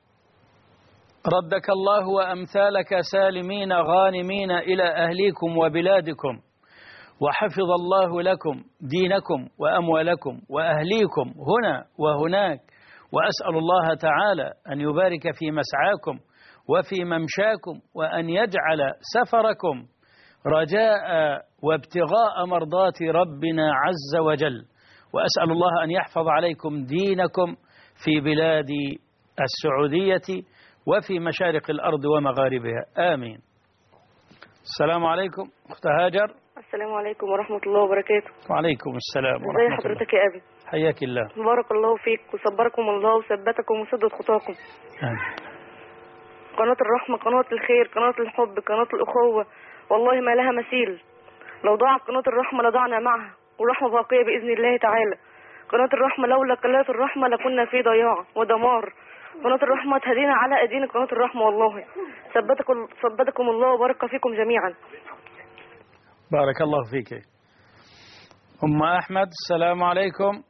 ردك الله وأمثالك سالمين غانمين إلى أهليكم وبلادكم، وحفظ الله لكم دينكم وأموالكم وأهليكم هنا وهناك. وأسأل الله تعالى أن يبارك في مسعاكم وفي ممشاكم، وأن يجعل سفركم رجاء وابتغاء مرضات ربنا عز وجل. وأسأل الله أن يحفظ عليكم دينكم في بلاد السعودية وفي مشارق الأرض ومغاربها، آمين. السلام عليكم أخت هاجر. السلام عليكم ورحمة الله وبركاته. وعليكم السلام ورحمة الله. الله. ازي حضرتك يا أبي؟ حياك الله. بارك الله فيك وصبركم الله وثبتكم وسدد خطاكم. آمين. قناة الرحمة قناة الخير، قناة الحب، قناة الأخوة، والله ما لها مثيل. لو ضاعت قناة الرحمة لضعنا معها، والرحمة باقية بإذن الله تعالى. قناة الرحمة لولا قناة الرحمة لكنا في ضياع ودمار. قناة الرحمة تهدينا على أيدينا قناة الرحمة، والله ثبتكم ثبتكم الله وبارك فيكم جميعا. بارك الله فيك. أم أحمد السلام عليكم.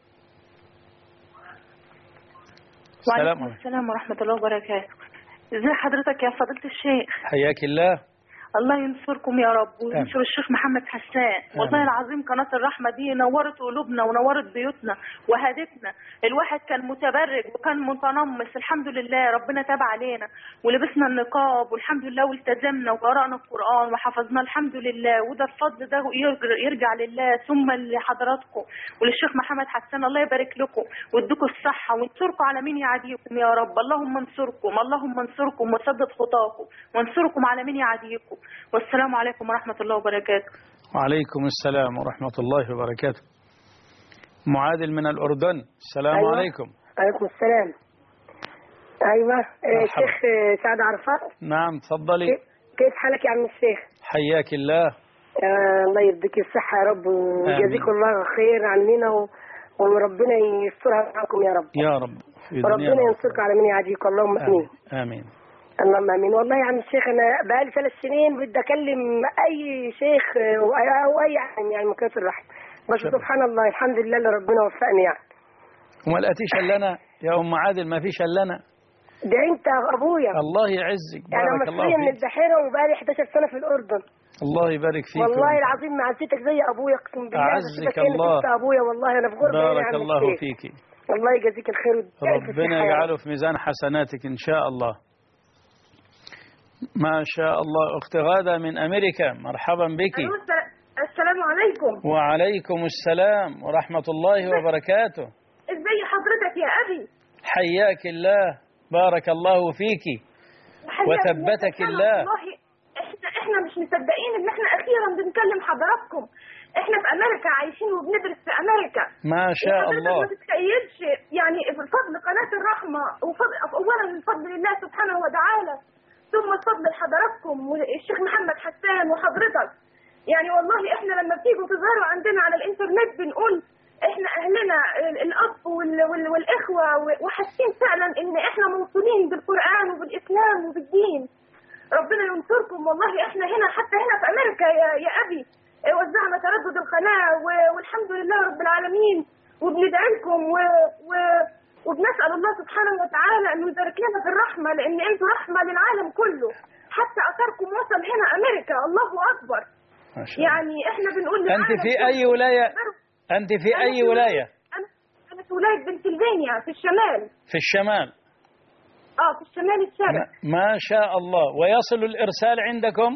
وعليكم السلام ورحمة الله وبركاته. ازي حضرتك يا فضيلة الشيخ؟ حياك الله. الله ينصركم يا رب وينصر الشيخ محمد حسان. والله العظيم قناة الرحمة دي نورت قلوبنا ونورت بيوتنا وهدتنا. الواحد كان متبرج وكان متنمص، الحمد لله ربنا تاب علينا ولبسنا النقاب والحمد لله والتزمنا وقرأنا القرآن وحفظنا الحمد لله، وده الفضل ده يرجع لله ثم لحضراتكم وللشيخ محمد حسان. الله يبارك لكم ويديكم الصحة وانصركم على مين يعاديكم يا رب. اللهم انصركم اللهم انصركم وسدد خطاكم وانصركم على مين يعاديكم. والسلام عليكم ورحمة الله وبركاته. وعليكم السلام ورحمة الله وبركاته. معادل من الأردن السلام أيوة. عليكم. عليكم السلام. أيوة شيخ سعد عرفات. نعم تفضلي. كيف حالك يا عم الشيخ؟ حياك الله. آه الله يديك الصحة يا رب ويجازيك الله خير عننا و... وربنا يسترها معكم يا رب. يا رب. وربنا ينصرك على من يعاديك. اللهم امين. آمين. اللهم امين. والله يا عم الشيخ انا بقالي ثلاث سنين بدي اكلم اي شيخ او اي عالم يعني من كثر الرحمه، بس شبه. سبحان الله الحمد لله اللي ربنا وفقني يعني. وما لقيتيش الا انا يا ام عادل؟ ما فيش الا انا. ده انت ابويا. الله يعزك. بارك الله فيك. انا مصريه من البحيره وبقالي احداشر سنه في الاردن. الله يبارك فيك. والله العظيم ما عزيتك زي ابويا اقسم بالله. اعزك الله. انت ابويا والله انا في غربه. بارك الله فيكي. الله يجازيك الخير. ربنا يجعله في ميزان حسناتك ان شاء الله. ما شاء الله. أخت غادة من أمريكا مرحبا بك. السلام عليكم. وعليكم السلام ورحمة الله وبركاته. ازي حضرتك يا أبي؟ حياك الله. بارك الله فيك وثبتك الله. والله احنا احنا مش مصدقين ان احنا اخيرا بنكلم حضراتكم. احنا في امريكا عايشين وبندرس في امريكا. ما شاء الله. ما تتخيلش يعني فضل قناة الرحمة وفضل اولا الفضل لله سبحانه وتعالى ثم الفضل لحضراتكم والشيخ محمد حسان وحضرتك. يعني والله احنا لما بتيجوا تظهروا عندنا على الانترنت بنقول احنا اهلنا الاب والاخوه وحاسين فعلا ان احنا موصولين بالقران وبالاسلام وبالدين. ربنا ينصركم. والله احنا هنا حتى هنا في امريكا يا, يا ابي وزعنا تردد القناه والحمد لله رب العالمين وبندعي لكم و, و وبنسأل الله سبحانه وتعالى أنه يبارك لنا في الرحمة لأن أنتم رحمة للعالم كله. حتى أثركم وصل هنا أمريكا. الله أكبر. ما شاء الله. يعني إحنا بنقول أنت في أي ولاية؟ أنت في أي ولاية؟ أنا في ولاية بنسلفانيا في الشمال. في الشمال. آه في الشمال الشرقي. ما شاء الله. ويصل الإرسال عندكم؟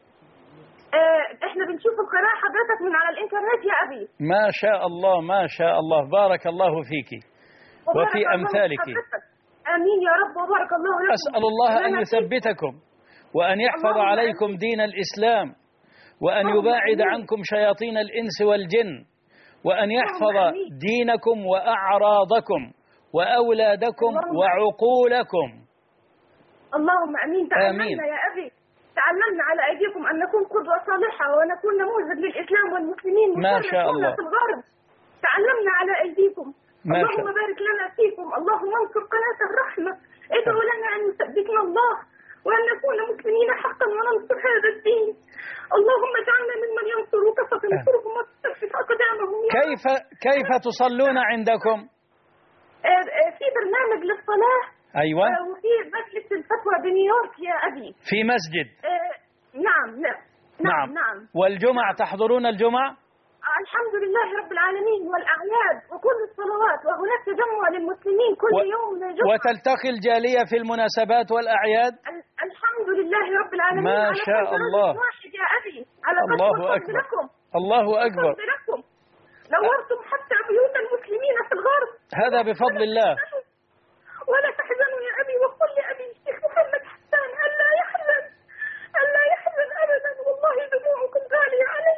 آه إحنا بنشوف القناة حضرتك من على الإنترنت يا أبي. ما شاء الله ما شاء الله. بارك الله فيك وفي أمثالك. آمين يا رب وبارك الله لكم. أسأل الله أن يثبتكم وأن يحفظ عليكم دين الإسلام وأن يباعد عنكم شياطين الإنس والجن وأن يحفظ دينكم وأعراضكم وأولادكم وعقولكم. اللهم أمين. تعلمنا يا أبي تعلمنا على أيديكم أن نكون قدوة صالحة ونكون نموذج للإسلام والمسلمين ما شاء الله. في الغرب تعلمنا على أيديكم. اللهم بارك لنا فيكم. اللهم انصر قناة الرحمة. ادعوا لنا أن يثبتنا الله وأن نكون مسلمين حقا وننصر هذا الدين. اللهم اجعلنا ممن ينصروك فتنصرهم وتثبت أقدامهم. كيف كيف تصلون عندكم؟ في برنامج للصلاة. أيوة. وفي مجلس الفتوى بنيويورك يا أبي. في مسجد. نعم نعم نعم, نعم. والجمعة تحضرون الجمعة؟ الحمد لله رب العالمين والأعياد وكل الصلوات وهناك تجمع للمسلمين كل و... يوم جمعة. وتلتقي الجالية في المناسبات والأعياد؟ الحمد لله رب العالمين. ما على شاء الله. واحد يا أبي على الله أكبر لكم. الله أكبر. لكم. نورتم حتى بيوت المسلمين في الغرب. هذا بفضل الله. ولا تحزنوا يا أبي وقل لأبي الشيخ محمد حسان ألا يحزن ألا يحزن أبدا. والله دموعكم غالية علي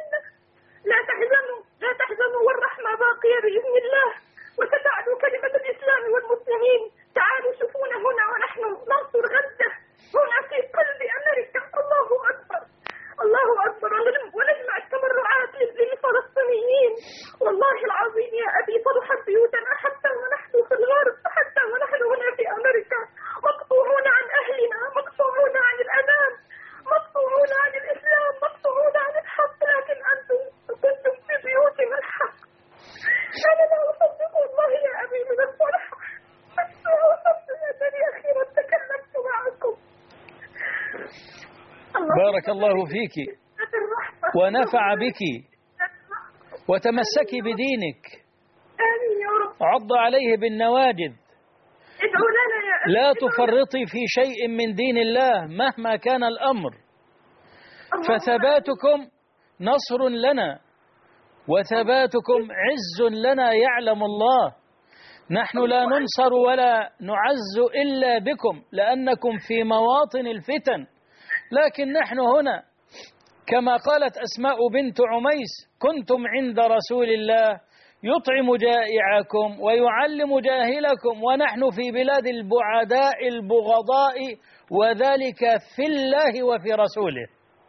بارك الله فيك ونفع بك، وتمسكي بدينك. آمين يا رب. عض عليه بالنواجذ، ادعوا لنا يا أبي. لا تفرطي في شيء من دين الله مهما كان الأمر، فثباتكم نصر لنا وثباتكم عز لنا يعلم الله. نحن لا ننصر ولا نعز إلا بكم لأنكم في مواطن الفتن، لكن نحن هنا كما قالت أسماء بنت عميس: كنتم عند رسول الله يطعم جائعكم ويعلم جاهلكم، ونحن في بلاد البعداء البغضاء، وذلك في الله وفي رسوله،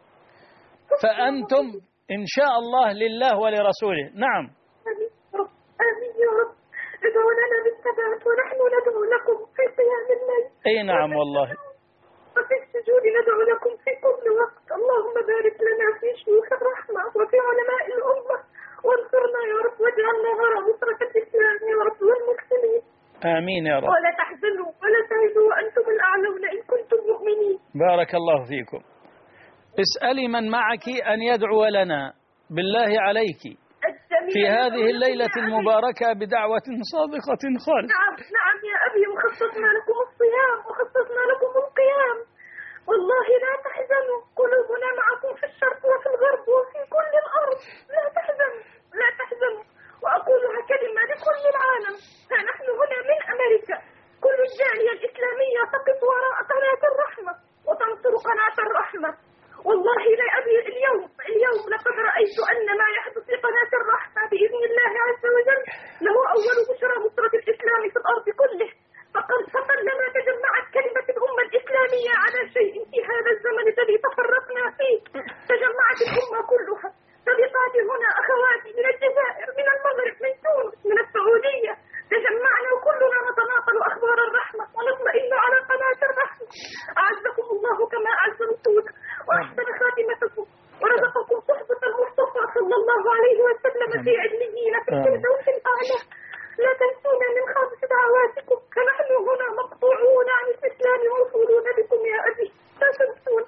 فأنتم إن شاء الله لله ولرسوله. نعم. آمين يا رب. ادعوا لنا بالثبات ونحن ندعو لكم في قيام الليل. أي نعم والله. وفي السجود ندعو لكم في كل وقت. اللهم بارك لنا في شيوخ الرحمة وفي علماء الأمة، وانصرنا يا رب، واجعلنا وراء نصرة الإسلام يا رب والمسلمين. آمين يا رب. ولا تحزنوا ولا تهزوا وأنتم الأعلون إن كنتم مؤمنين. بارك الله فيكم. اسألي من معك أن يدعو لنا بالله عليك في هذه الليلة المباركة بدعوة صادقة خالصة. نعم نعم يا أبي، وخصصنا لكم الصيام وخصصنا لكم القيام. والله لا تحزنوا، قلوبنا معكم في الشرق وفي الغرب وفي كل الأرض. لا تحزنوا لا تحزنوا. وأقولها كلمة لكل العالم: فنحن هنا من أمريكا، كل الجالية الإسلامية تقف وراء قناة الرحمة وتنصر قناة الرحمة. والله لا أبي، اليوم اليوم لقد رأيت أن ما يحدث في قناة الرحمة بإذن الله عز وجل له أول بشرى نصرة الإسلام في الأرض كله. فقد فقلما تجمعت كلمة الأمة الإسلامية على شيء في هذا الزمن الذي تفرقنا فيه، تجمعت الأمة كلها. صديقاتي هنا، أخواتي من الجزائر، من المغرب، من تونس، من السعودية، تجمعنا وكلنا نتناقل أخبار الرحمة ونطمئن على قناة الرحمة. أعزكم الله كما أعز رسوله وأحسن خاتمتكم، ورزقكم صحبة المصطفى صلى الله عليه وسلم في عليين في الفردوس الأعلى. لا تنسونا من خالص دعواتكم، فنحن هنا مقطوعون عن الإسلام موصولون بكم يا أبي. لا تنسون.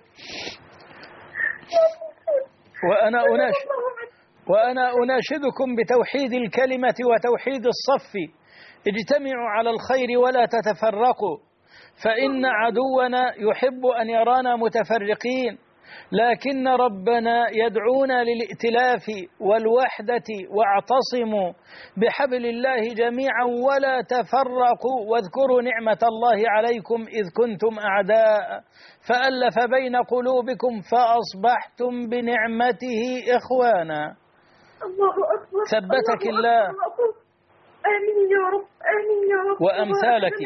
وأنا أناشد وأنا أناشدكم بتوحيد الكلمة وتوحيد الصف. اجتمعوا على الخير ولا تتفرقوا، فإن عدونا يحب أن يرانا متفرقين، لكن ربنا يدعونا للائتلاف والوحدة. واعتصموا بحبل الله جميعا ولا تفرقوا، واذكروا نعمة الله عليكم إذ كنتم أعداء فألف بين قلوبكم فأصبحتم بنعمته إخوانا. الله أكبر. ثبتك الله. آمين يا رب، آمين يا رب. وأمثالك.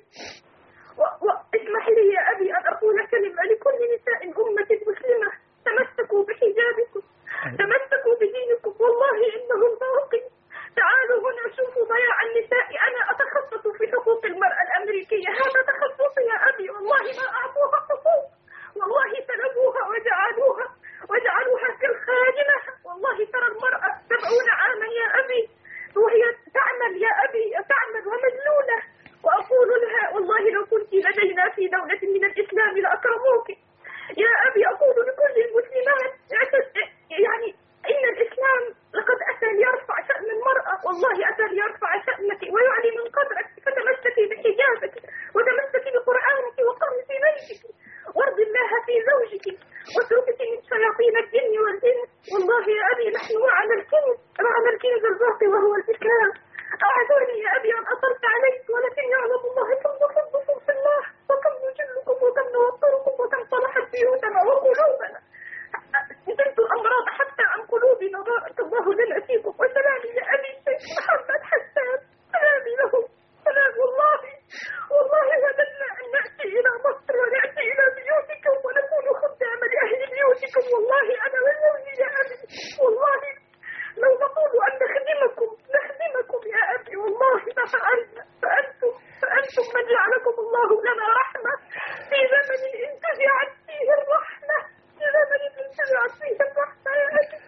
واسمح لي يا أبي أن أقول كلمة لكل نساء الأمة المسلمة: تمسكوا بحجابكم، تمسكوا بدينكم، والله إنه الباقي. تعالوا هنا شوفوا ضياع النساء. أنا أتخصص في حقوق المرأة الأمريكية، هذا تخصصي يا أبي. والله ما أعطوها حقوق، والله سلبوها وجعلوها وجعلوها كالخادمة. والله ترى المرأة سبعون عاما يا أبي وهي تعمل يا أبي، تعمل ومذلولة. وأقول لها: والله لو كنت لدينا في دولة من الإسلام لأكرموك يا أبي. أقول لكل المسلمات: يعني إن الإسلام لقد أتى ليرفع شأن المرأة، والله أتى ليرفع شأنك ويعلي من قدرك. فتمسكي بحجابك وتمسكي بقرآنك وقري في بيتك، وارضي الله في زوجك، واتركي من شياطين الجن والإنس. والله يا أبي نحن معنا الكنز، معنا الكنز الباقي وهو الإسلام. أعذرني يا أبي أن أطلت عليك، ولكن يعلم الله كم نحبكم في الله، وكم نجلكم، وكم نوقركم، وكم صلحت بيوتنا وقلوبنا. نزلت الأمراض حتى عن قلوبنا، بارك الله لنا فيكم. وسلامي يا أبي الشيخ محمد حسان، سلامي له سلام. والله والله وددنا أن نأتي إلى مصر ونأتي إلى بيوتكم ونكون خدام لأهل بيوتكم. والله أنا وزوجي يا أبي، والله لو نقول أن نخدمكم نخدمكم يا أبي، والله ما فعلنا. فأنتم فأنتم من جعلكم الله لنا رحمة في زمن انتزعت فيه الرحمة، في زمن انتزعت فيه الرحمة يا أبي.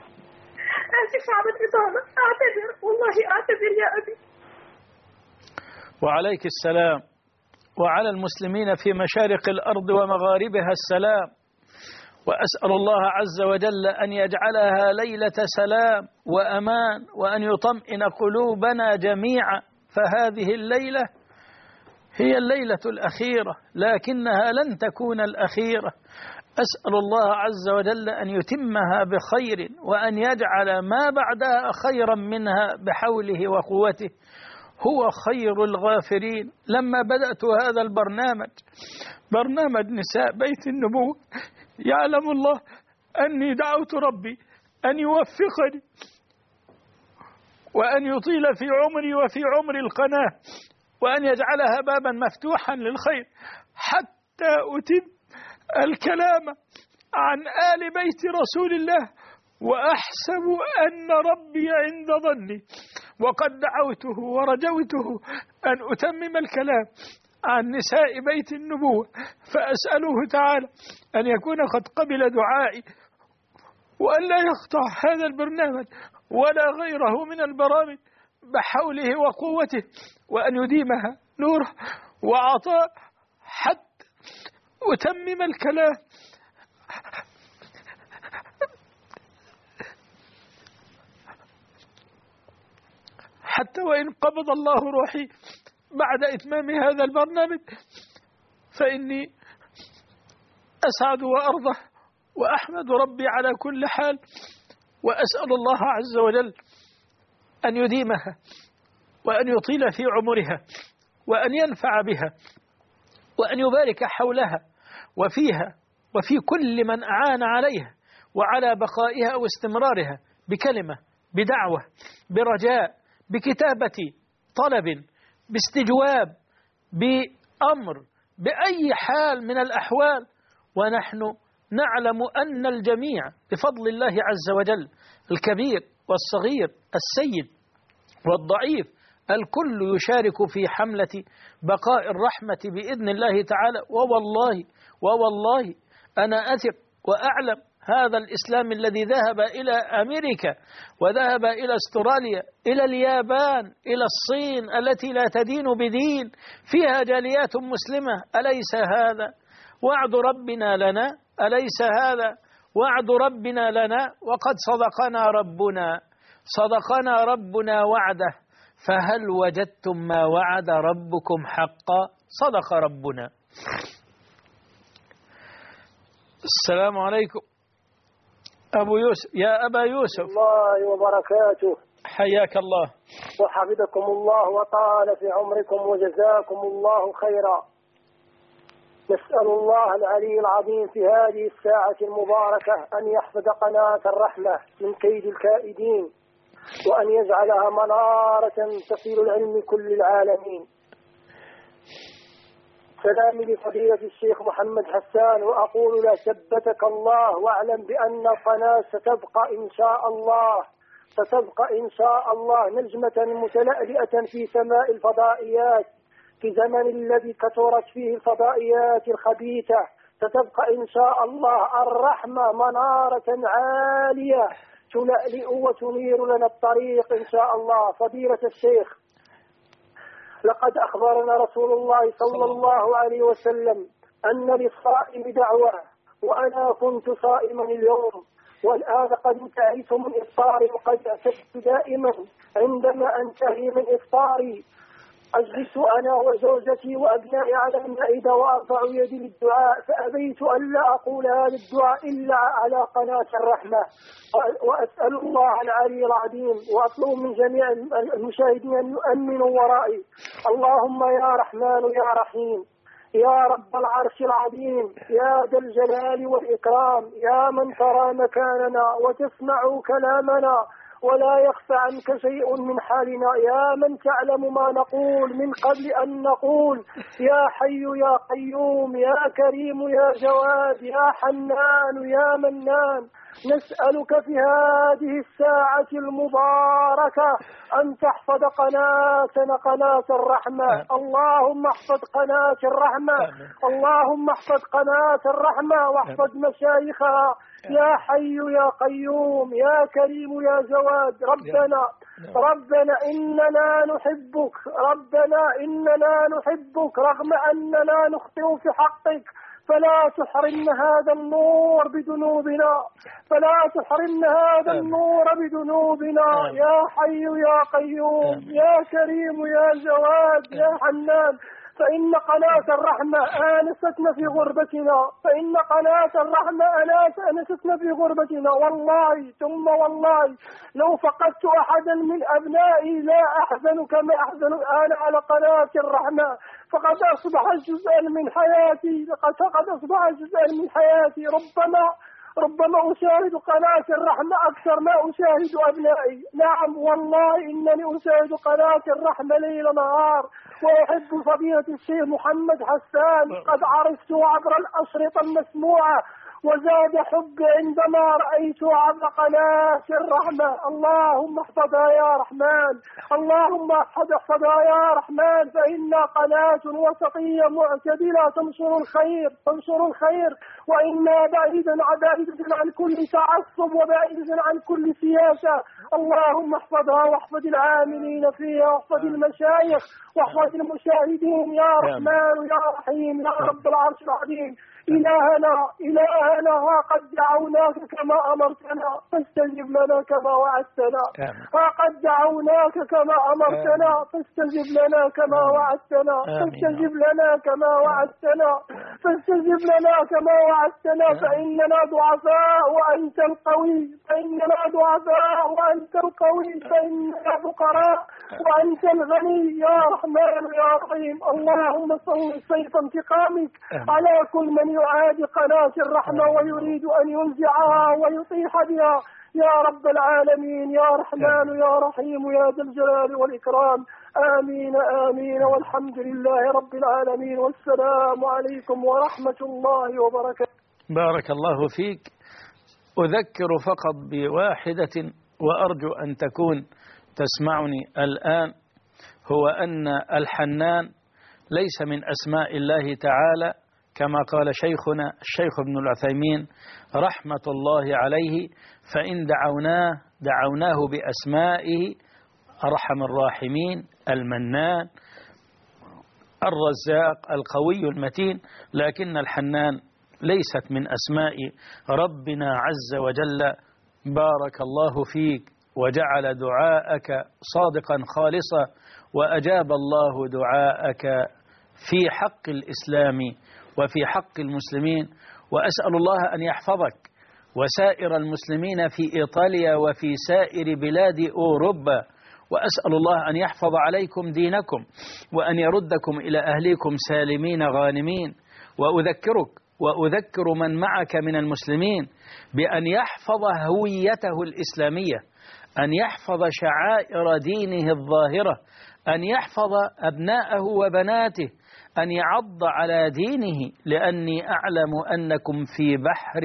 آسف على الإطالة، أعتذر، والله أعتذر يا أبي. وعليك السلام، وعلى المسلمين في مشارق الأرض ومغاربها السلام. وأسأل الله عز وجل أن يجعلها ليلة سلام وأمان، وأن يطمئن قلوبنا جميعا، فهذه الليلة هي الليلة الأخيرة، لكنها لن تكون الأخيرة. أسأل الله عز وجل أن يتمها بخير، وأن يجعل ما بعدها خيرا منها بحوله وقوته. هو خير الغافرين. لما بدأت هذا البرنامج، برنامج نساء بيت النبوة، يعلم الله أني دعوت ربي أن يوفقني وأن يطيل في عمري وفي عمر القناة، وأن يجعلها بابا مفتوحا للخير، حتى أتم الكلام عن آل بيت رسول الله، وأحسب أن ربي عند ظني، وقد دعوته ورجوته أن أتمم الكلام عن نساء بيت النبوة، فأسأله تعالى أن يكون قد قبل دعائي، وأن لا يقطع هذا البرنامج ولا غيره من البرامج بحوله وقوته، وأن يديمها نوره وعطاء حتى أتمم الكلام حتى وإن قبض الله روحي بعد إتمام هذا البرنامج، فإني أسعد وأرضى وأحمد ربي على كل حال، وأسأل الله عز وجل أن يديمها، وأن يطيل في عمرها، وأن ينفع بها، وأن يبارك حولها وفيها وفي كل من أعان عليها وعلى بقائها واستمرارها، بكلمة، بدعوة، برجاء، بكتابة طلب، باستجواب، بأمر، بأي حال من الأحوال. ونحن نعلم أن الجميع بفضل الله عز وجل، الكبير والصغير، السيد والضعيف، الكل يشارك في حملة بقاء الرحمة بإذن الله تعالى. ووالله ووالله أنا أثق وأعلم هذا الإسلام الذي ذهب إلى أمريكا وذهب إلى أستراليا، إلى اليابان، إلى الصين التي لا تدين بدين، فيها جاليات مسلمة، أليس هذا وعد ربنا لنا؟ أليس هذا وعد ربنا لنا؟ وقد صدقنا ربنا صدقنا ربنا وعده، فهل وجدتم ما وعد ربكم حقا؟ صدق ربنا. السلام عليكم أبو يوسف. يا أبا يوسف، الله وبركاته. حياك الله وحفظكم الله وطال في عمركم وجزاكم الله خيرا. نسأل الله العلي العظيم في هذه الساعة المباركة أن يحفظ قناة الرحمة من كيد الكائدين، وأن يجعلها منارة تصل العلم كل العالمين. سلامي لفضيلة الشيخ محمد حسان، وأقول له ثبتك الله، واعلم بأن القناة ستبقى إن شاء الله ستبقى إن شاء الله نجمة متلألئة في سماء الفضائيات في زمن الذي كثرت فيه الفضائيات الخبيثة. ستبقى إن شاء الله الرحمة منارة عالية تلألئ وتنير لنا الطريق إن شاء الله. فضيلة الشيخ، لقد أخبرنا رسول الله صلى الله عليه وسلم أن للصائم دعوة، وأنا كنت صائما اليوم، والآن قد انتهيت من إفطاري، وقد اعتدت دائما عندما أنتهي من إفطاري أجلس أنا وزوجتي وأبنائي على المائدة وأرفع يدي للدعاء، فأبيت ألا أقول هذا الدعاء إلا على قناة الرحمة. وأسأل الله العلي العظيم وأطلب من جميع المشاهدين أن يؤمنوا ورائي. اللهم يا رحمن يا رحيم، يا رب العرش العظيم، يا ذا الجلال والإكرام، يا من ترى مكاننا وتسمع كلامنا ولا يخفى عنك شيء من حالنا، يا من تعلم ما نقول من قبل أن نقول، يا حي يا قيوم، يا كريم يا جواد، يا حنان يا منان. نسألك في هذه الساعة المباركة أن تحفظ قناتنا قناة الرحمة. اللهم احفظ قناة الرحمة، اللهم احفظ قناة الرحمة واحفظ مشايخها، يا حي يا قيوم، يا كريم يا جواد. ربنا ربنا إننا نحبك، ربنا إننا نحبك رغم أننا نخطئ في حقك، فلا تحرمنا هذا النور بذنوبنا فلا تحرمنا هذا النور بذنوبنا يا حي يا قيوم يا كريم يا جواد يا حنان. فإن قناة الرحمة آنستنا في غربتنا فإن قناة الرحمة آنستنا في غربتنا والله ثم والله لو فقدت أحدا من أبنائي لا أحزن كما أحزن الآن على قناة الرحمة فقد أصبح جزءا من حياتي فقد أصبح جزءا من حياتي. ربما ربما أشاهد قناة الرحمة أكثر ما أشاهد أبنائي. نعم والله إنني أشاهد قناة الرحمة ليل نهار وأحب فضيلة الشيخ محمد حسان قد عرفته عبر الأشرطة المسموعة وزاد حبي عندما رأيته عبر قناة الرحمة. اللهم احفظها يا رحمن اللهم احفظها يا رحمن فإنها قناة وسطية معتدلة تنشر الخير تنشر الخير وإنا بعيدا بعيدا عن كل تعصب وبعيدا عن كل سياسة. اللهم احفظها واحفظ العاملين فيها واحفظ المشايخ واحفظ المشاهدين يا رحمن يا رحيم يا رب العرش العظيم. إلهنا إلهنا ها قد دعوناك كما أمرتنا فاستجب لنا كما وعدتنا ها قد دعوناك كما أمرتنا فاستجب لنا كما وعدتنا فاستجب لنا كما وعدتنا فاستجب لنا كما وعدتنا فإننا ضعفاء وأنت القوي فإننا ضعفاء وأنت القوي فإننا فقراء وأنت الغني يا رحمن يا رحيم. اللهم صل سيف انتقامك على كل من يعادي قناة الرحمة ويريد أن ينزعها ويطيح بها يا رب العالمين يا رحمن يا رحيم يا ذا الجلال والإكرام. آمين آمين والحمد لله رب العالمين والسلام عليكم ورحمة الله وبركاته. بارك الله فيك. أذكر فقط بواحدة وأرجو أن تكون تسمعني الآن هو أن الحنان ليس من أسماء الله تعالى كما قال شيخنا الشيخ ابن العثيمين رحمة الله عليه فإن دعوناه دعوناه بأسمائه أرحم الراحمين المنان الرزاق القوي المتين. لكن الحنان ليست من أسماء ربنا عز وجل. بارك الله فيك وجعل دعاءك صادقا خالصا وأجاب الله دعاءك في حق الإسلام وفي حق المسلمين. وأسأل الله أن يحفظك وسائر المسلمين في إيطاليا وفي سائر بلاد أوروبا وأسأل الله أن يحفظ عليكم دينكم وأن يردكم إلى أهليكم سالمين غانمين. وأذكرك وأذكر من معك من المسلمين بأن يحفظ هويته الإسلامية أن يحفظ شعائر دينه الظاهرة أن يحفظ أبناءه وبناته أن يعض على دينه لأني أعلم أنكم في بحر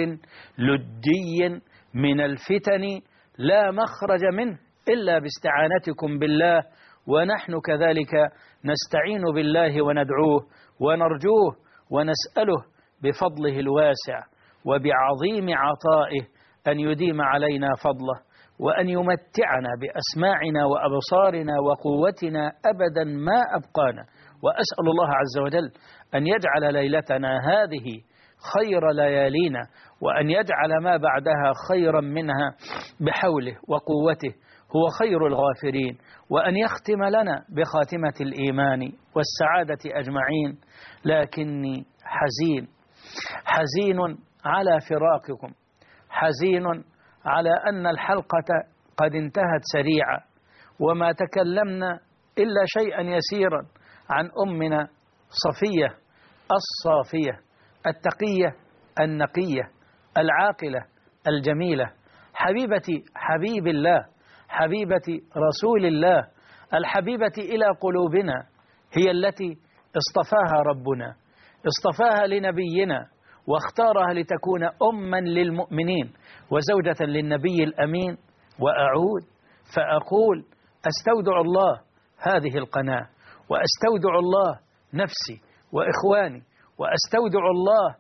لجي من الفتن لا مخرج منه إلا باستعانتكم بالله ونحن كذلك نستعين بالله وندعوه ونرجوه ونسأله بفضله الواسع وبعظيم عطائه أن يديم علينا فضله وأن يمتعنا بأسماعنا وأبصارنا وقوتنا أبدا ما أبقانا. وأسأل الله عز وجل أن يجعل ليلتنا هذه خير ليالينا وأن يجعل ما بعدها خيرا منها بحوله وقوته هو خير الغافرين وأن يختم لنا بخاتمة الإيمان والسعادة أجمعين. لكني حزين حزين على فراقكم حزين على أن الحلقة قد انتهت سريعة وما تكلمنا إلا شيئا يسيرا عن أمنا صفية الصافية التقية النقية العاقلة الجميلة حبيبتي حبيب الله حبيبة رسول الله الحبيبة إلى قلوبنا هي التي اصطفاها ربنا اصطفاها لنبينا واختارها لتكون أما للمؤمنين وزوجة للنبي الأمين. وأعود فأقول أستودع الله هذه القناة وأستودع الله نفسي وإخواني وأستودع الله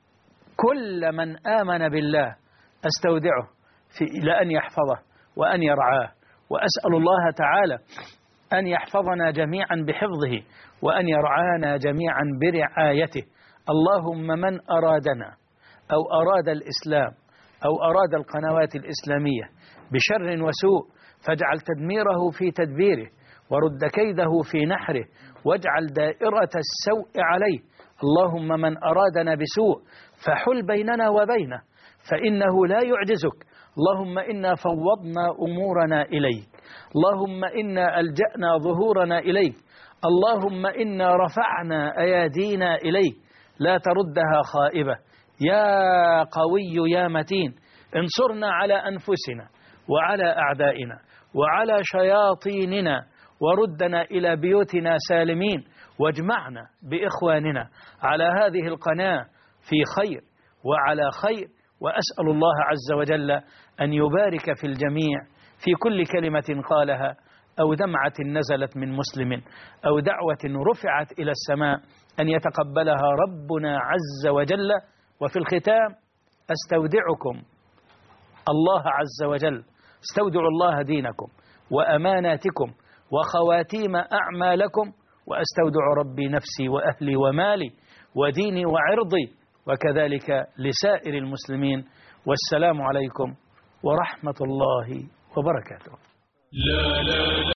كل من آمن بالله أستودعه في إلى أن يحفظه وأن يرعاه. وأسأل الله تعالى أن يحفظنا جميعا بحفظه وأن يرعانا جميعا برعايته. اللهم من أرادنا أو أراد الإسلام أو أراد القنوات الإسلامية بشر وسوء فاجعل تدميره في تدبيره ورد كيده في نحره واجعل دائرة السوء عليه. اللهم من أرادنا بسوء فحل بيننا وبينه فإنه لا يعجزك. اللهم إنا فوضنا أمورنا إليك. اللهم إنا ألجأنا ظهورنا إليك. اللهم إنا رفعنا أيادينا إليك لا تردها خائبة. يا قوي يا متين انصرنا على أنفسنا وعلى أعدائنا وعلى شياطيننا وردنا إلى بيوتنا سالمين واجمعنا بإخواننا على هذه القناة في خير وعلى خير. وأسأل الله عز وجل أن يبارك في الجميع في كل كلمة قالها أو دمعة نزلت من مسلم أو دعوة رفعت إلى السماء أن يتقبلها ربنا عز وجل. وفي الختام أستودعكم الله عز وجل، استودع الله دينكم وأماناتكم وخواتيم أعمالكم، وأستودع ربي نفسي وأهلي ومالي وديني وعرضي وكذلك لسائر المسلمين. والسلام عليكم ورحمة الله وبركاته. لا لا لا